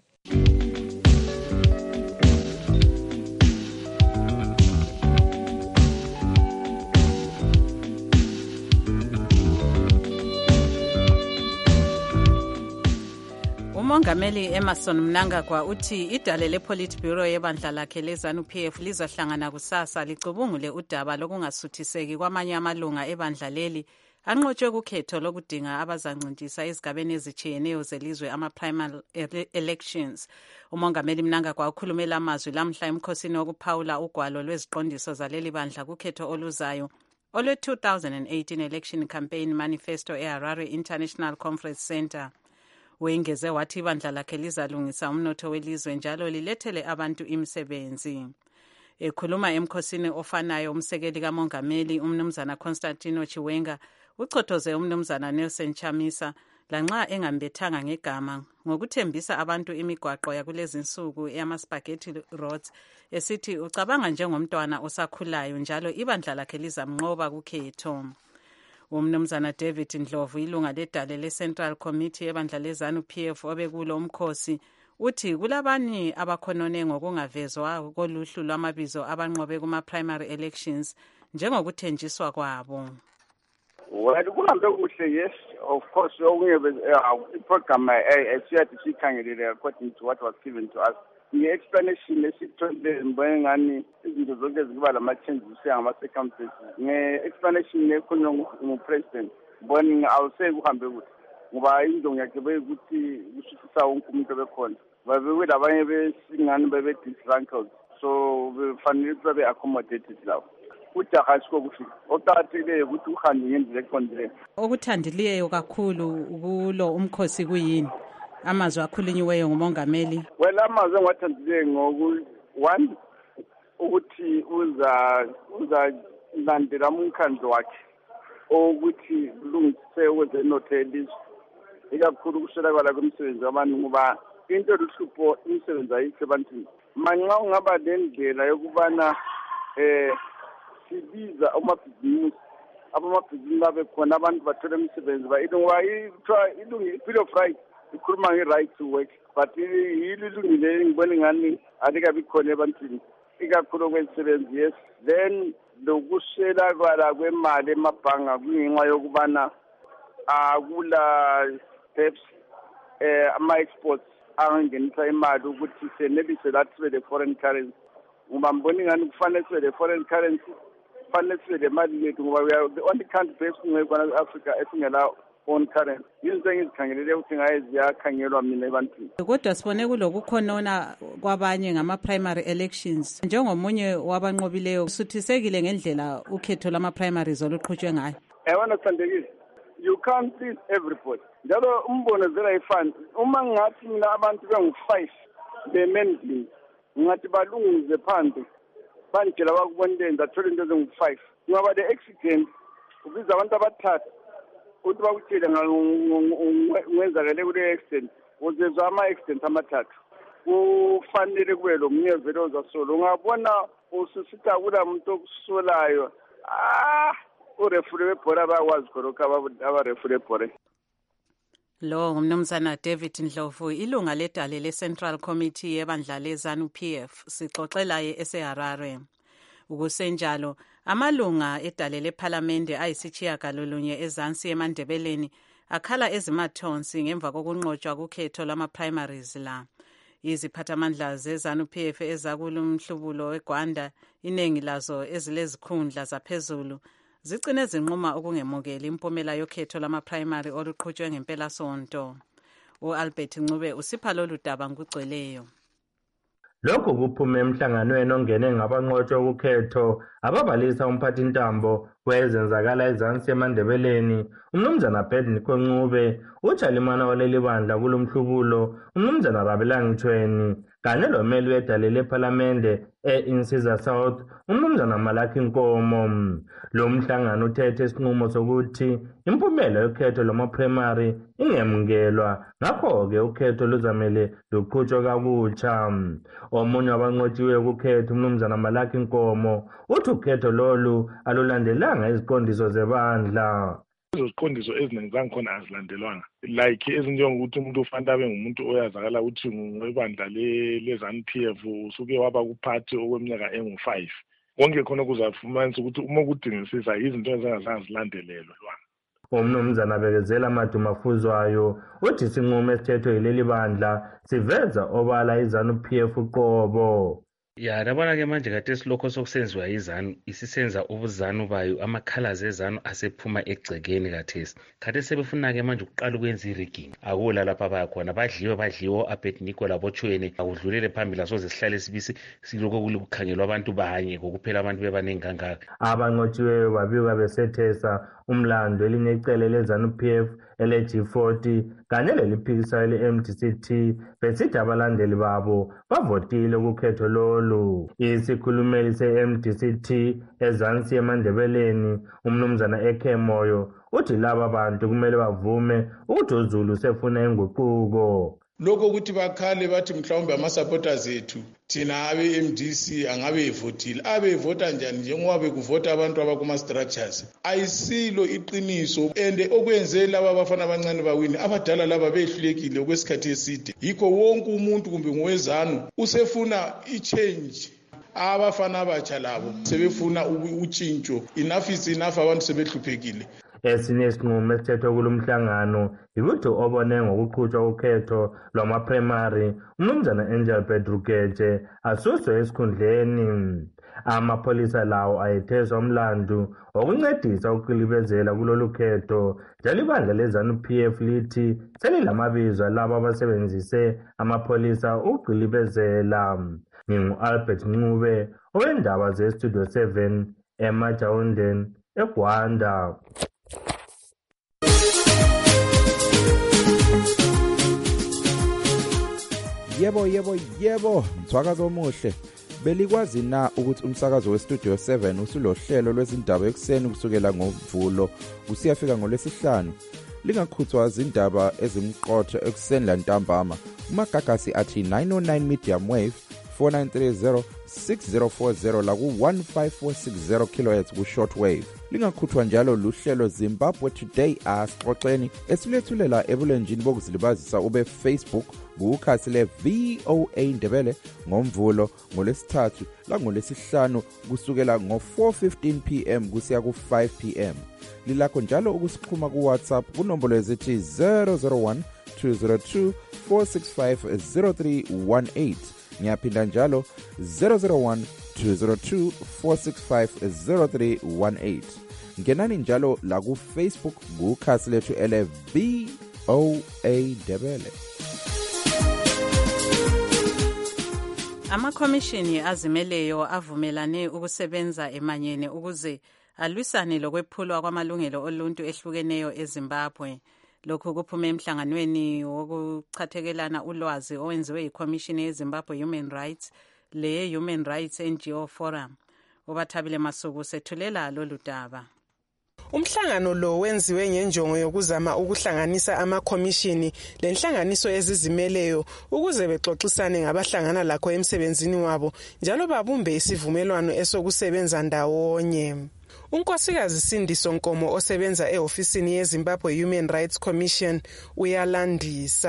Umongameli Emmerson Mnangagwa uthi idale lePolitburo yebandla lakhe leZANU-P F lizohlangana kusasa licubungule udaba lokungasuthiseki kwamanye amalunga ebandla leli anqotshwe kukhetho lokudinga abazancintiswa ezigabeni ezitshiyeneyo zelizwe ama-primary elections. Umongameli Mnangagwa ukhulumela amazwi lamhla emkhosini wokuphawula ugwalo lweziqondiso zaleli bandla kukhetho oluzayo olwe two thousand eighteen Election Campaign Manifesto eHarare International Conference Center. Wengeze wathi ibandla lakhe lizalungisa umnotho welizwe njalo lilethele abantu imisebenzi. Ekhuluma emkhosini ofanayo, umsekeli kamongameli umnumzana Constantino Chiwenga uchothoze umnumzana Nelson Chamisa lanxa engambethanga ngegama ngokuthembisa abantu imigwaqo yakulezi insuku yama-spaghetti roads, esithi ucabanga njengomntwana osakhulayo njalo ibandla lakhe lizamnqoba kukhetho. Umnumzana David Ndlovu, ilunga ledale le-Central Committee ebandla leZANU-P F obekulo umkhosi, uthi kulabanye abakhonone ngokungavezwa koluhlu lwamabizo abanqobe kuma-primary elections njengokuthenjiswa kwabo. Well, kuhambe kuhle, yes, of course. I-program siyathi sikhangelele according to what was given to us. Nge-explanation esithole ngibone ngani izinto zonke zikuba lama-changes angama-circumstances. Nge-explanation ekhulunywa ngupresident ngibone awuse kuhambe kuhle ngoba injongo yakhe beyikuthi kushuthisisa wonke umuntu obekhona. Babekude abanye besingani bebe-disgruntled, so befanele ukuthi babe-accommodated lawo. Ujaha siko kufika oqakathekileyo ukuthi uhambe ngendlela eqondileyo. Okuthandileyo kakhulu kulo umkhosi kuyini? Amazwi akhulunyiweyo ngumongameli. Well, amazwi engiwathandileyo ngoku one ukuthi uza uza landela umkhandlo wakhe ukuthi kulungise ukwenza inotho yelizwe, ikakhulu ukuswelakala kwemisebenzi yabantu ngoba into luhlupho imisebenzi ayikho ebantwini. Manxa ungaba lendlela yokubana eh sibiza amabhizinisi abamabhizinisi babe khona abantu bathole imisebenzi ngoba ilungile i-Bill of Rights ikhuluma nge-right to work, but ilungile ngibona ngani alikabi khona ebantwini ikakhulu kwemisebenzi. Yes, then lokuswelakala kwemali emabhanga kungenxa yokubana akula steps eh ama-exports angenisa imali ukuthi senelise lathi sibe le-foreign currency. Ngoba mbona ngani kufanele sibe le-foreign currency, kufanele sibe le mali yethu ngoba we are the only country based kungekwana Africa esingela own currency. Yizinto engizikhangelele ukuthi ngaye ziyakhangelwa mina ebantwini. Kodwa sibone kulokukhonona kwabanye ngama-primary elections. Njengomunye wabanqobileyo usuthisekile ngendlela ukhetho lama-primaries oluqhutshwe ngayo. Yabona Sandekile, you can't please everybody. Njalo umbono zela ifani. Uma ngathi mina abantu bengu-five bemendlini ngathi balungize phandle banjela bakubonile athole into ezingu-five ngoba the accident ubiza abantu abathathu ukuthi bakutshele ngenzakele kule accident uzezwa ama-accident amathathu. Kufanele kube lo mnye vele ozasolo. Ungabona ususita kula muntu okusolayo, ah urefule webhola bayakwazi khonokho abarefule bhola. Lo ngumnumzana David Ndlovu, ilunga ledale le-Central Committee yebandla leZANU-P F, sixoxelaye eseHarare. Ukusenjalo, amalunga edale lephalamende ayisitshiyagalolunye ezansi emandebeleni akhala ezimathonsi ngemva kokunqotshwa kukhetho lama-primaries la. Iziphathamandla ze-ZANU-P F ezakulumhlubulo weGwanda, iningi lazo ezilezikhundla zaphezulu, zigcine zinquma ukungemukeli impumela yokhetho lama-primary oluqhutshwe ngempelasonto. U-Albert Ncube usipha lolu daba ngokugcweleyo. Lokhu kuphume emhlanganweni ongene ngabanqotshwa ukhetho ababalisa umphathintambo wezenzakala ezansi emandebeleni umnumzana Bednicko Ncube, uJalimane waleli bandla kulomhlubulo umnumzana Rabelangithweni kanye lomeli wedale lephalamende e-Insiza South umnumzana Malaki Nkomo. Lo mhlangano uthethe isinqumo sokuthi impumela yokhetho lwama-primary ingemukelwa, ngakho-ke ukhetho luzamele luqhutshwe kabutsha. Omunye wabanqotshiwe kukhetho umnumzana Malaki Nkomo uthi ukhetho lolu alulandelanga iziqondiso zebandla. Iziqondiso eziningi zangikhona azilandelwanga, like ezinjengokuthi umuntu ufanele abe ngumuntu oyazakala ukuthi ngwebandla le-ZANU-P F usuke waba kuphathi okweminyaka engu five. Konke khona kuzafumanisa ukuthi uma kudingisisa izinto ezingazange zilandelelwe. Umnumzana Bekezela Madumafuzwayo uthi isinqumo esithethwe yileli bandla siveza obala i-ZANU-P F uqobo. Ya labona ke manje kade silokho sokusenziwa izanu isisenza ubuzanu bayo amakhalazi ezanu asephuma egcekeni kathesi kade sebefuna ke manje ukuqala ukwenza irigging akula lapha bayakhona badliwe badliwe Abednicko labochweni akudlulele phambili asoze sihlale sibisi siloko kulukukhangelwa abantu bahanye kokuphela abantu bebaningi kangaka. Abanqotshiweyo babikwa besethesa umlando elinye icele le-ZANU-P F ele-G forty kanye leliphikisayo le-M D C T besithi abalandeli babo bavotile kukhetho lolu. Isikhulumeli se-M D C T ezansi emandebeleni umnumzana Eke Moyo uthi laba bantu kumele bavume ukuthi uZulu sefuna inguquko. Lokho ukuthi bakhale bathi mhlawumbe ama-supporters ethu thina abe-M D C angabe evotile abe evota njani njengoba bekuvota abantu abakuma-structures ayisilo iqiniso and okwenze laba abafana abancane bawini abadala laba behlulekile okwesikhathi eside. Yikho wonke umuntu kumbe ngowezanu usefuna i-change. Abafana abatsha labo sebefuna utshintsho. Enough is enough, abantu sebehluphekile. Esinye isinqumo esithethwe kulomhlangano yikuthi obone ngokuqhutshwa ukhetho lwama-primary umnumzana Angel Bedrugeje asuswe esikhundleni. Amapholisa lawo ayetheswa umlandu wokuncedisa ukuqilibezela kulolu khetho njalo ibandla le-ZANU-P F lithi selilamabizo alabo abasebenzise amapholisa ukuqilibezela. Ngingu-Albert Ncube owendaba ze-Studio seven eMajawundeni eGwanda. Yebo yebo yebo mthwakazi omuhle. Belikwazi na ukuthi umsakazo weStudio seven usulohlelo lwezindaba ekseni kusukela ngoMvulo kusiyafika ngolwesihlanu. Lingakhuthwa izindaba ezimqotho ekseni lantambama. Umagagasi athi nine oh nine medium wave four nine three zero six zero four zero la ku one five four six zero kilohertz ku shortwave. Lingakhuthwa njalo luhlelo Zimbabwe Today asixoxeni esilethulela ebulenjini bokuzilibazisa ube Facebook kukhasi le V O A Ndebele ngoMvulo ngolesithathu la ngolesihlanu kusukela ngo four fifteen p m kusiya ku five p m. Lilakho njalo ukusikhuma ku WhatsApp kunombolo ezithi zero zero one two zero two four six five zero three one eight. Ngiyaphinda njalo zero zero one two zero two four six five zero three one eight. Ngenani njalo la ku Facebook kukhasi lethu ele V O A Ndebele. Amakhomishini azimeleyo avumelane ukusebenza emanyene ukuze alwisane lokwephulwa kwamalungelo oluntu ehlukeneyo eZimbabwe. Lokhu kuphume emhlanganweni wokuchathekelana ulwazi owenziwe yiKhomishini yeZimbabwe Human Rights le Human Rights N G O Forum. Ubathabile Masuku sethulela lolu daba. Umhlangano lo wenziwe ngenjongo yokuzama ukuhlanganisa amakhomishini lenhlanganiso ezizimeleyo ukuze bexoxisane ngabahlangana lakho emsebenzini wabo njalo babumbe isivumelwano esokusebenza ndawonye. Unkosikazi Sindiso Nkomo osebenza ehofisini yeZimbabwe Human Rights Commission uyalandisa.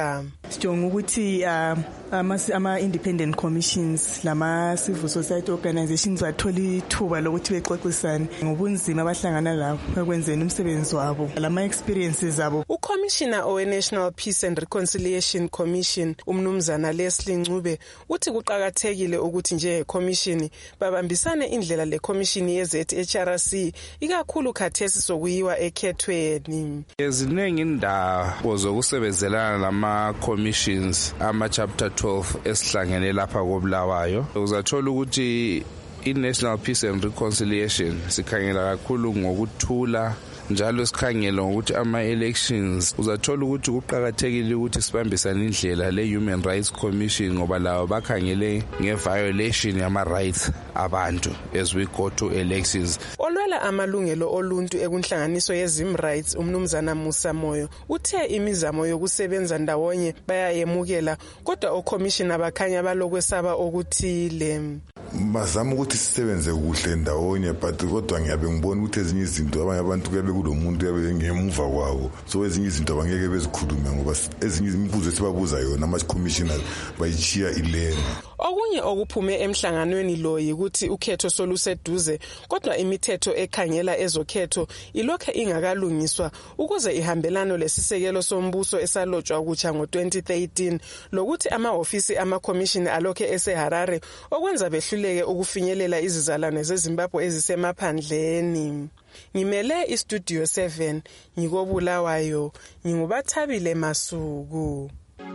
sijonga ukuthi ama-independent commissions lama-civil society organizations bathola ithuba lokuthi bexoxisane ngobunzima abahlangana labo ekwenzeni umsebenzi wabo lama-experiences abo. uCommissioner owe-National Peace and Reconciliation Commission umnumzana Leslie Ncube uthi kuqakathekile ukuthi njenge-commission babambisane indlela le-commission ye-Z H R C ikakhulu khathesi sokuyiwa ekhethweni. Ziningi indawo zokusebenzelana lama-commissions ama-chapter twelve esihlangene lapha koBulawayo. Uzathola ukuthi i-National Peace and Reconciliation sikhangela kakhulu ngokuthula njalo sikhangela ukuthi ama-elections. Uzathola ukuthi kuqakathekile ukuthi sibambisane indlela le-Human Rights Commission ngoba lawo bakhangele nge-violation yama-rights abantu as we go to elections. Olwela amalungelo oluntu ekunhlanganiso ye-Zim Rights umnumzana Musa Moyo uthe imizamo yokusebenza ndawonye bayayemukela kodwa oCommissioner bakhanya balokwesaba okuthile. Bazama ukuthi sisebenze kuhle ndawonye but kodwa ngiyabe ngibona ukuthi ezinye izinto abanye abantu kuyabe kulomuntu yabe ngemuva kwabo, so ezinye izinto abangeke bezikhulume ngoba ezinye imibuzo esibabuza yona ama-commissioners bayichiya ilena. Okunye okuphume emhlanganweni lo yikuthi ukhetho soluseduze kodwa imithetho ekhangela ezokhetho ilokho ingakalungiswa ukuze ihambelano lesisekelo sombuso esalotshwa kutsha ngo twenty thirteen lokuthi ama-ofisi ama-commission alokho eseHarare okwenza behluleke ukufinyelela izizalwane zeZimbabwe ezisemaphandleni. Ngimele iStudio seven ngikobulawayo ngingubathabile Masuku.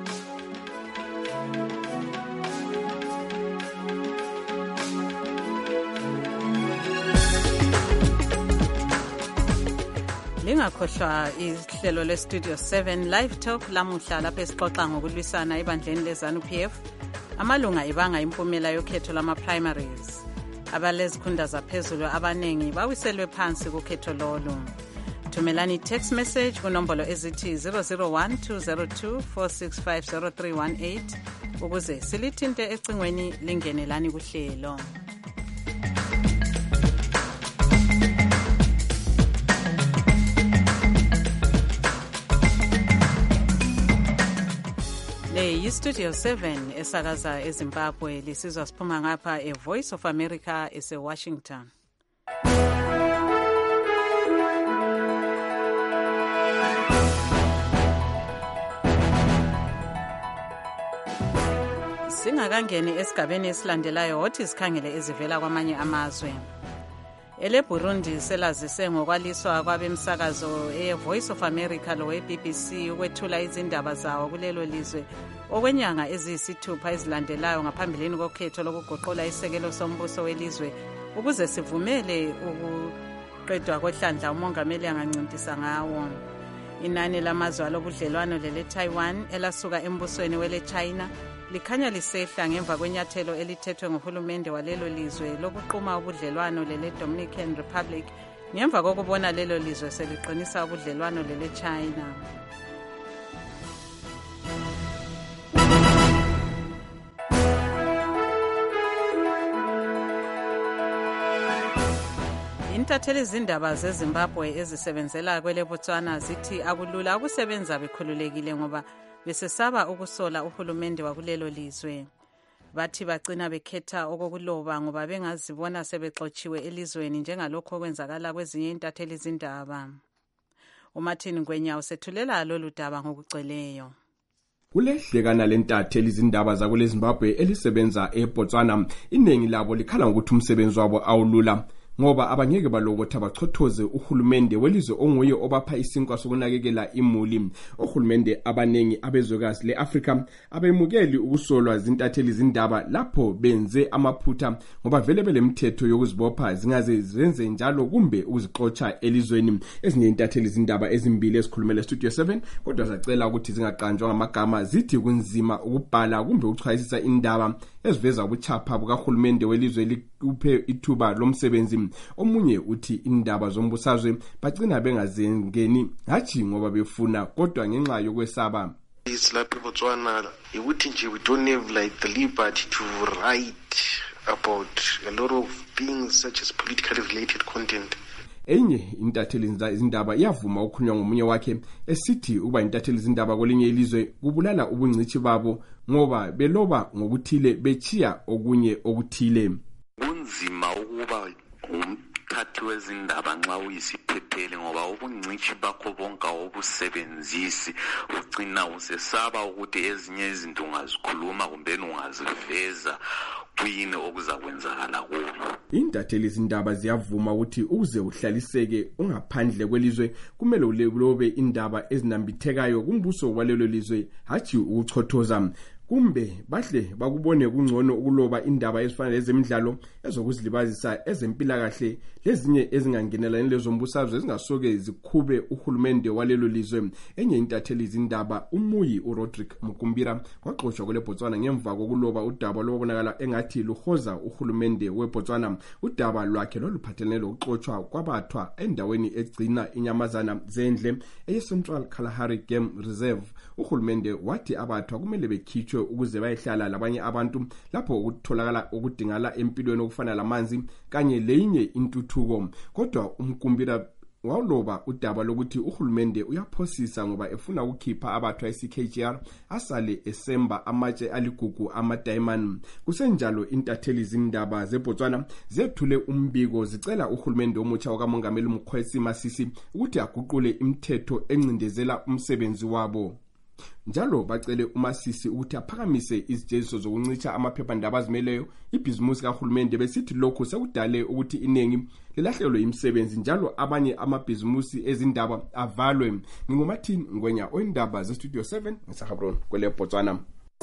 Lingakhohlwa ihlelo leStudio seven Live Talk lamuhla lapho esixoxa ngokulwisana ebandleni leZANU-P F amalunga ibanga impumela yokhetho lama-primaries. Abalezikhunda zaphezulu abanengi bawiselwe phansi kukhetho lolu. Thumelani text message kunombolo ezithi zero zero one two zero two four six five zero three one eight ukuze silithinte ecingweni lingenelani kuhlelo. Le yiStudio seven esakaza eZimbabwe lisizwa siphuma ngapha eVoice of America eseWashington. Singakangeni esigabeni esilandelayo wothi sikhangele ezivela kwamanye amazwe. Ele Burundi selazise ngokwaliswa kwabemsakazo eVoice of America lo we-B B C ukwethula izindaba zawo kulelo lizwe okwenyanga eziyisithupha ezilandelayo ngaphambilini kokhetho lokugoqola isekelo sombuso welizwe ukuze sivumele ukuqedwa kohlandla umongameli angancintisa ngawo. Inani lamazwe alobudlelwano lele Taiwan elasuka embusweni wele China likhanya lisehla ngemva kwenyathelo elithethwe nguhulumende walelo lizwe lokuquma ubudlelwano lele Dominican Republic ngemva kokubona lelo lizwe seliqinisa ubudlelwano lele China. Intatheli izindaba zeZimbabwe ezisebenzela kwele Botswana zithi akulula ukusebenza bekhululekile ngoba besesaba ukusola uhulumende wakulelo lizwe. Bathi bagcina bekhetha okokuloba ngoba bengazibona sebexotshiwe elizweni njengalokho okwenzakala kwezinye intatheli izindaba. uMartin Ngwenya usethulela lolu daba ngokugcweleyo. Kulehlekana lentatheli izindaba zakule Zimbabwe elisebenza eBotswana iningi labo likhala ngokuthi umsebenzi wabo awulula ngoba abangeke balokotha bachothoze uhulumende welizwe onguye obapha isinkwa sokunakekela imuli. Ohulumende abanengi abezwekazi leAfrika abemukeli ukusolwa zintatheli izindaba lapho benze amaphutha ngoba vele belemthetho yokuzibopha zingaze zenze njalo kumbe ukuzixotsha elizweni. Ezinye intatheli izindaba ezimbili esikhulumele eStudio seven kodwa zacela ukuthi zingaqanjwa ngamagama zithi kunzima ukubhala kumbe ukuchwayisisa indaba eziveza ubuchapha bukahulumende welizwe likuphe ithuba lomsebenzi. Omunye uthi indaba zombusazwe bagcina bengazengeni hathi ngoba befuna kodwa ngenxa yokwesaba. Isilapha eBotswana ukuthi nje we don't have like the liberty to write about a lot of things such as politically related content. enye intatheli izindaba iyavuma ukukhulunywa ngomunye wakhe esithi ukuba intatheli izindaba kwelinye ilizwe kubulala ubungcithi babo ngoba beloba ngokuthile bechiya okunye okuthile. Kunzima ukuba umthathi wezindaba nxa uyisiphepheli ngoba ubungcithi bakho bonke obusebenzisi ugcina usesaba ukuthi ezinye izinto ungazikhuluma kumbe ungaziveza kuyini okuzakwenzakala kulo. Intatheli izindaba ziyavuma ukuthi ukuze uhlaliseke ungaphandle kwelizwe kumele ulobe indaba ezinambithekayo kumbuso walelo lizwe hathi ukuchothoza. Kumbe bahle bakubone kungcono ukuloba indaba ezifana lezemidlalo ezokuzilibazisa ezempilakahle lezinye ezingangenelani lezombusazwe ezingasoke zikhube uhulumende walelo lizwe. Enye intatheli izindaba umuyi uRodrick Mukumbira kwaxoshwa kule Botswana ngemva kokuloba udaba lokubonakala engathi luhoza uhulumende weBotswana. Udaba lwakhe loluphathelene lokuxoshwa kwabathwa endaweni egcina inyamazana zendle eCentral Kalahari Game Reserve. Uhulumende wathi abathwa kumele bekhitshwe ukuze bayehlala labanye abantu lapho ukutholakala ukudingala empilweni okufana lamanzi kanye leyinye intuthuko. Kodwa umkumbira waloba udaba lokuthi uhulumende uyaphosisa ngoba efuna ukukhipha abathwa I C K G R asale esemba amatshe aligugu ama-diamond. Kusenjalo intatheli izindaba zeBotswana zethule umbiko zicela uhulumende omutsha wakamongameli Mkhwesi Masisi ukuthi aguqule imithetho encindezela umsebenzi wabo. Njalo bacele uMasisi ukuthi aphakamise izijeziso zokuncitsha amaphephandaba azimeleyo ibhizimusi kahulumende besithi lokho sekudale ukuthi inengi lilahlelwe imisebenzi njalo abanye amabhizimusi ezindaba avalwe. Ngingumathini Ngwenya oyindaba ze Studio seven ngeSahabron kwele Botswana.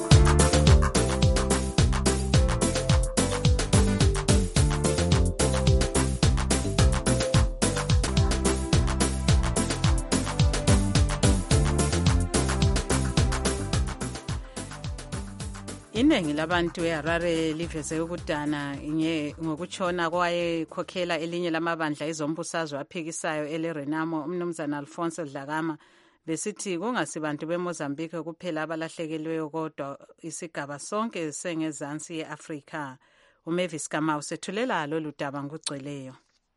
Iningi labantu eHarare liveze ukudana ngokutshona kwayekhokhela elinye lamabandla ezombusazwe aphikisayo eleRenamo umnumzana Alfonso Dlakama besithi kungasibantu beMozambique kuphela abalahlekelweyo kodwa isigaba sonke sengezansi yeAfrika. uMavis Kamau sethulela lolu daba ngugcweleyo.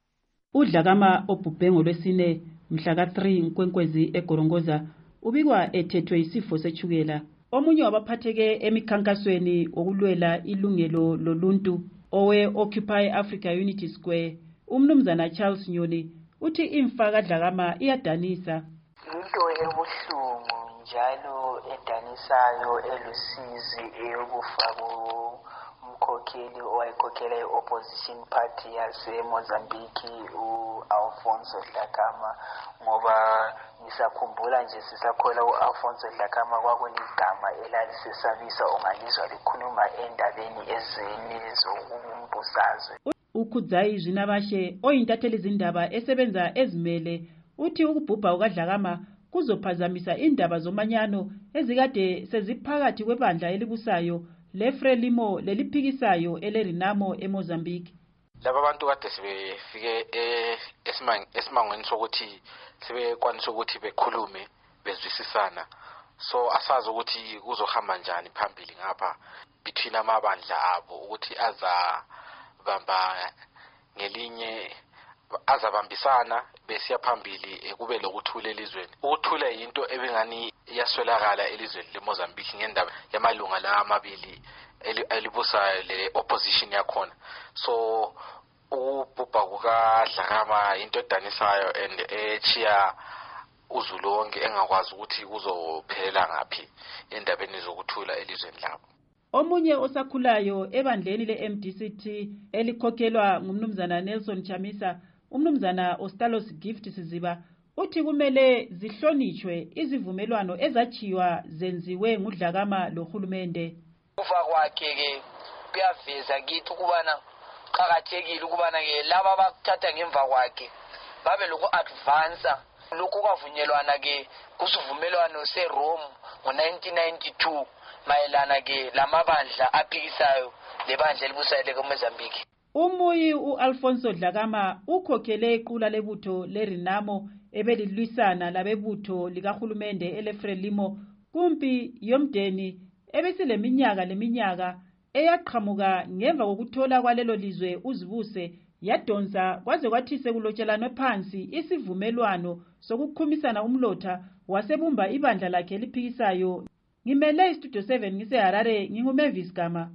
uDlakama obhubhe ngolwesine mhla ka three Nkwenkwezi eGorongoza ubikwa ethethwe isifo sechukela. Omunye wabaphatheke emikhankasweni okulwela ilungelo loluntu owe Occupy Africa Unity Square umnumzana Charles Nyoni uthi imfa kaDlakama iyadanisa. Into ebuhlungu njalo edanisayo elusizi eyokufa umkhokheli owayekhokhela i-opposition party yaseMozambique u-Alfonso Dlakama ngoba ngisakhumbula nje sisakhola u-Alfonso Dlakama kwakuligama elalisesabisa ongalizwa likhuluma endabeni ezeni zokumbusazwe. uKhudzai Zinabashe oyintatheli izindaba esebenza ezimele uthi ukubhubha kukaDlakama kuzophazamisa indaba zomanyano ezikade seziphakathi kwebandla elibusayo leFrelimo leliphikisayo eleRenamo eMozambique. Laba bantu kade sebefike esimangweni sokuthi sebekwanisa ukuthi bekhulume bezwisisana, so asazi ukuthi kuzohamba njani phambili ngapha between amabandla abo ukuthi azabamba ngelinye azabambisana besiya phambili kube lokuthula elizweni. Ukuthula into ebengani iyaswelakala elizweni leMozambique ngendaba yamalunga la amabili elibusayo le opposition yakhona. So ubhubha kukaDlakama into edanisayo and echiya uZulu wonke engakwazi ukuthi kuzophela ngaphi endabeni zokuthula elizweni labo. Omunye osakhulayo ebandleni le-M D C T elikhokhelwa ngumnumzana Nelson Chamisa umnumzana Ostalos Gift Siziba uthi kumele zihlonishwe izivumelwano ezachiwa zenziwe nguDlakama lohulumende. Kufa kwakhe ke kuyaveza kithi ukubana qhakathekile ukubana ke laba abakuthatha ngemva kwakhe babe lokho advance lokho kwavunyelwana ke kusivumelwano seRome ngo nineteen ninety-two mayelana ke lamabandla aphikisayo lebandla elibusayo leMozambique. Umuyi uAlfonso Dlakama ukhokhele iqula lebutho leRenamo ebelilwisana labebutho likahulumende eleFrelimo kumpi yomdeni ebesileminyaka leminyaka eyaqhamuka ngemva kokuthola kwalelo lizwe uzibuse yadonsa kwaze kwathi sekulotshelana phansi isivumelwano sokukhumisana umlotha wasebumba ibandla lakhe eliphikisayo. Ngimele iStudio seven ngiseHarare, nginguMavis Gama.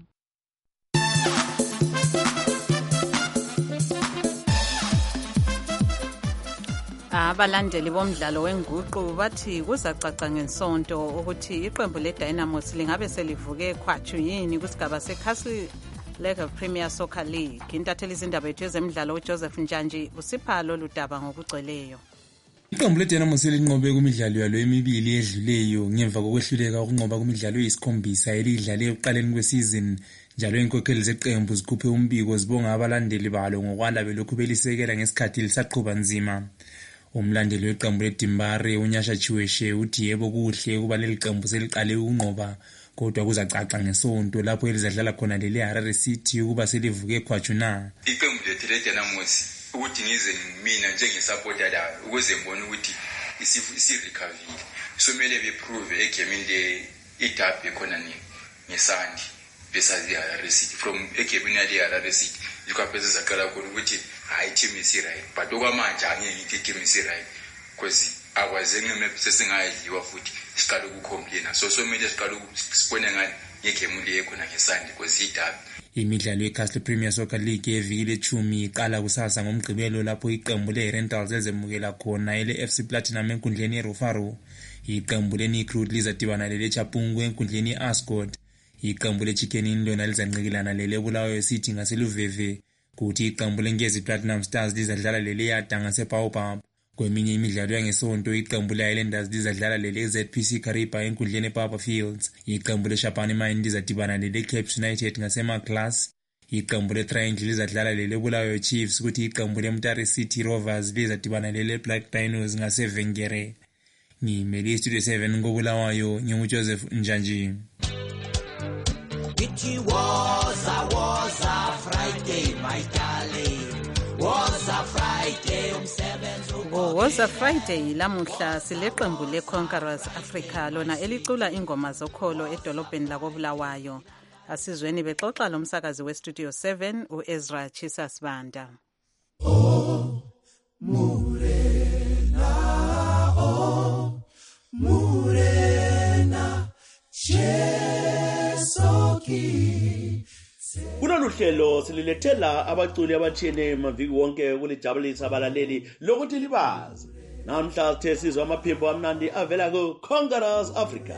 Abalandeli bomdlalo wenguqu bathi kuzacaca ngensonto ukuthi iqembu leDynamos lingabe selivuke khwatshu yini kusigaba seCastle League Premier Soccer League. Intatheli izindaba yethu yezemidlalo uJoseph Njanji usipha lolu daba ngokugcweleyo. Iqembu leDynamos linqobe kumidlalo yalo emibili edluleyo ngemva kokwehluleka ukunqoba kumidlalo eyisikhombisa elidlale ekuqaleni kwesizini. Njalo inkokheli zeqembu zikhuphe umbiko zibonga abalandeli balo ngokwanda belokhu belisekela ngesikhathi lisaqhuba nzima. Umlandeli weqembu leDimbare uNyasha Chiweshe uthi yebo kuhle ukuba leli qembu seliqale ukunqoba kodwa kuzacaca ngesonto lapho elizadlala khona leli Harare City ukuba selivuke khwatshu na. Iqembu lethu leDynamos ukuthi ngize mina njengesupporter layo ukuze ngibone ukuthi isirecovery somele beprove egamini le idabi khona ni ngesandi besazi Harare City from egamini le Harare City ikwapheza zaqala khona ukuthi hayi team is right but okwamanje angeke ngithi team is right because akwazenge sesingayiwa futhi siqala ukukhomplela so somele siqala sibone ngani ngegame le khona ngesandi because idabi. Imidlalo yeCastle Premier Soccer League eviki lechumi iqala kusasa ngomgqibelo lapho iqembu leRentals ezemukela khona ele-F C Platinum enkundleni yeRufaro. Iqembu leNikrut lizadibana leleChapungu enkundleni yeAscot. Iqembu leChicken lona lizanqikilana leleBulawayo City ngaseluveve. Kuthi iqembu leNgezi Platinum Stars lizadlala leleYada ngaseBaobab. Kweminye imidlalo yangesonto iqembu leHighlanders lizadlala lele-Z P C Kariba enkundleni ePapa Fields. Iqembu leShabane Mine lizadibana lele-Cape United ngaseMaclass. Iqembu leTriangle lizadlala lele-Bulawayo Chiefs kuthi iqembu leMtare City Rovers lizadibana lele-Black Dinos ngaseVengere. Ngimele iStudio seven ngobulawayo nginguJoseph Njanji. It was a was a Friday, my darling. Was a Friday umsebenzi. Oh, was a Friday lamuhla sileqembu leConquerors Africa lona elicula ingoma zokholo edolobheni lakoBulawayo. Asizweni bexoxa lomsakazi weStudio seven uEzra Chisas Banda. Oh, Murena, oh, Murena, Chesoki. Kulolu hlelo sililethela abaculi abathile maviki wonke ukulijabulisa abalaleli lokuthi libazi. Namhla sithe sizwa amaphimbo amnandi avela kuConquerors Africa.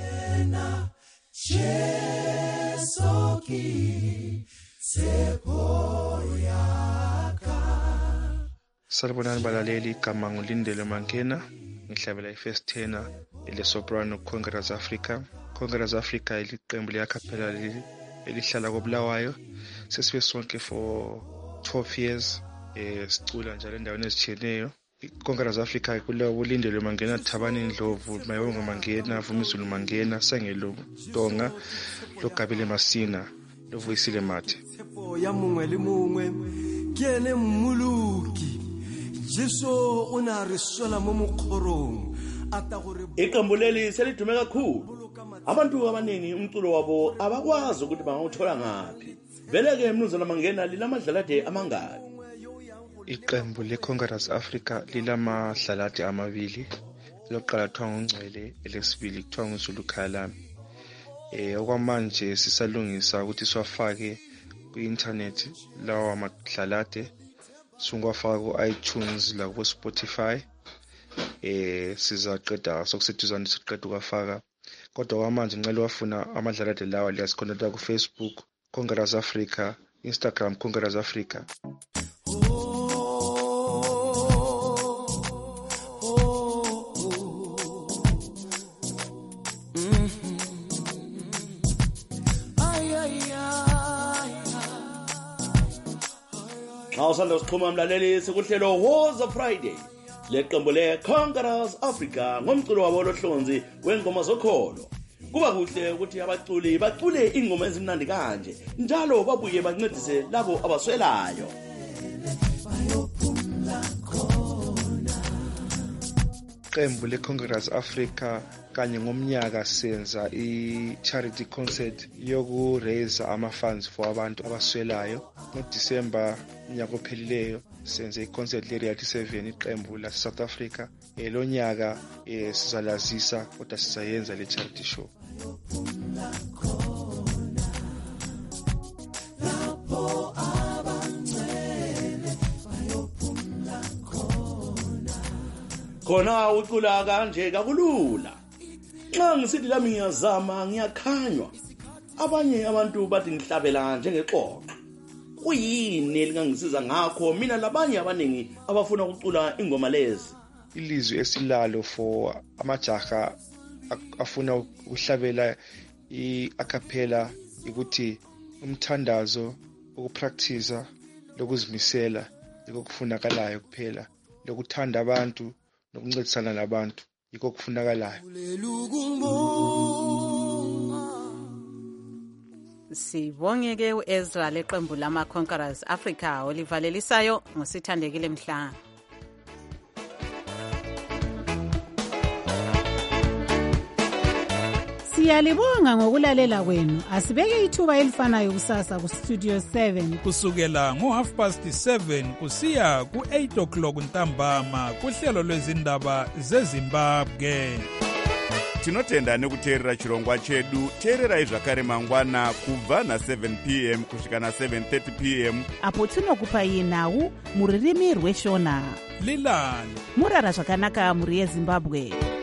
Salibonani balaleli, igama ngulindele Mankena, ngihlabela ifirst tenor ile soprano Conquerors Africa. Conquerors Africa iliqembu leyacappella elihlala koBulawayo. Sesibe sonke for twelve years eh sicula njalo endaweni ezitshiyeneyo. Conquerors Africa kuleyo ulindele Mangena, Thabani Ndlovu, Mayongo Mangena, Vumizulu Mangena, Sengelo Tonga, Lokabile Masina, Lovuyisile Mathe. Ya mongwe le mongwe ke ene mmuluki Jesu una re sola mo mokgorong ata gore iqembu leli selidume kakhulu. Abantu abaningi umculo wabo abakwazi ukuthi bangawuthola ngapi. Vele ke mnuzana Mangena lilamadlalade amangaki. Iqembu leConquerors Africa lilamadlalade amabili. Lokuqala kuthiwa ngungcwele, elesibili kuthiwa nguZulu Khaya. Eh okwamanje sisalungisa ukuthi siwafake ku-internet lawa amadlalade. Sungwafaka ku-iTunes la ku Spotify. Eh sizaqeda sokuseduzana siqeda ukufaka. Kodwa kwamanje ngicela wafuna amadlalade lawa liyasikhonekta ku Facebook Conquerors Africa, Instagram Conquerors Africa. Xa usanda usixhuma mlaleli sekuhlelo Was a Friday. Leqembu leConquerors Africa ngomculo wabo lohlonzi wengoma zokholo. Kuba kuhle ukuthi abaculi bacule ingoma ezimnandi kanje njalo babuye bancedise labo abaswelayo. iqembu leCongress Africa kanye ngomnyaka senza i-charity concert yoku-raise ama-funds for abantu abaswelayo. NgoDisemba unyaka ophelileyo senze i-concert le-reality seven iqembu lase-South Africa. Eh, lo nyaka eh, sizalazisa kodwa sizayenza le-charity show. Khona ucula kanje kakulula. Nxa ngisithi lami ngiyazama ngiyakhanywa. Abanye abantu bathi ngihlabela njengexoxo. Kuyini elingangisiza ngakho mina labanye abaningi abafuna ukucula ingoma lezi? Ilizwi esilalo for amajaha afuna ukuhlabela i-acapella ukuthi umthandazo, ukupractice, lokuzimisela lokufunakalayo kuphela, lokuthanda abantu nokuncedisana nabantu yikho kufunakalayo. Sibongeke uEzra leqembu lama Conquerors Africa olivalelisayo ngosithandekile Mhlanga. Siyalibonga ngokulalela kwenu. Asibeke ithuba elifanayo kusasa ku Studio seven kusukela ngo half past seven kusiya ku eight o'clock ntambama kuhlelo lwezindaba zeZimbabwe. Tinotenda nekuteerera chirongwa chedu. Teererai zvakare mangwana kubva na seven p m kusvika na seven thirty p m apo tinokupai nhau muririmi rweshona. Lilani murara zvakanaka muri yeZimbabwe.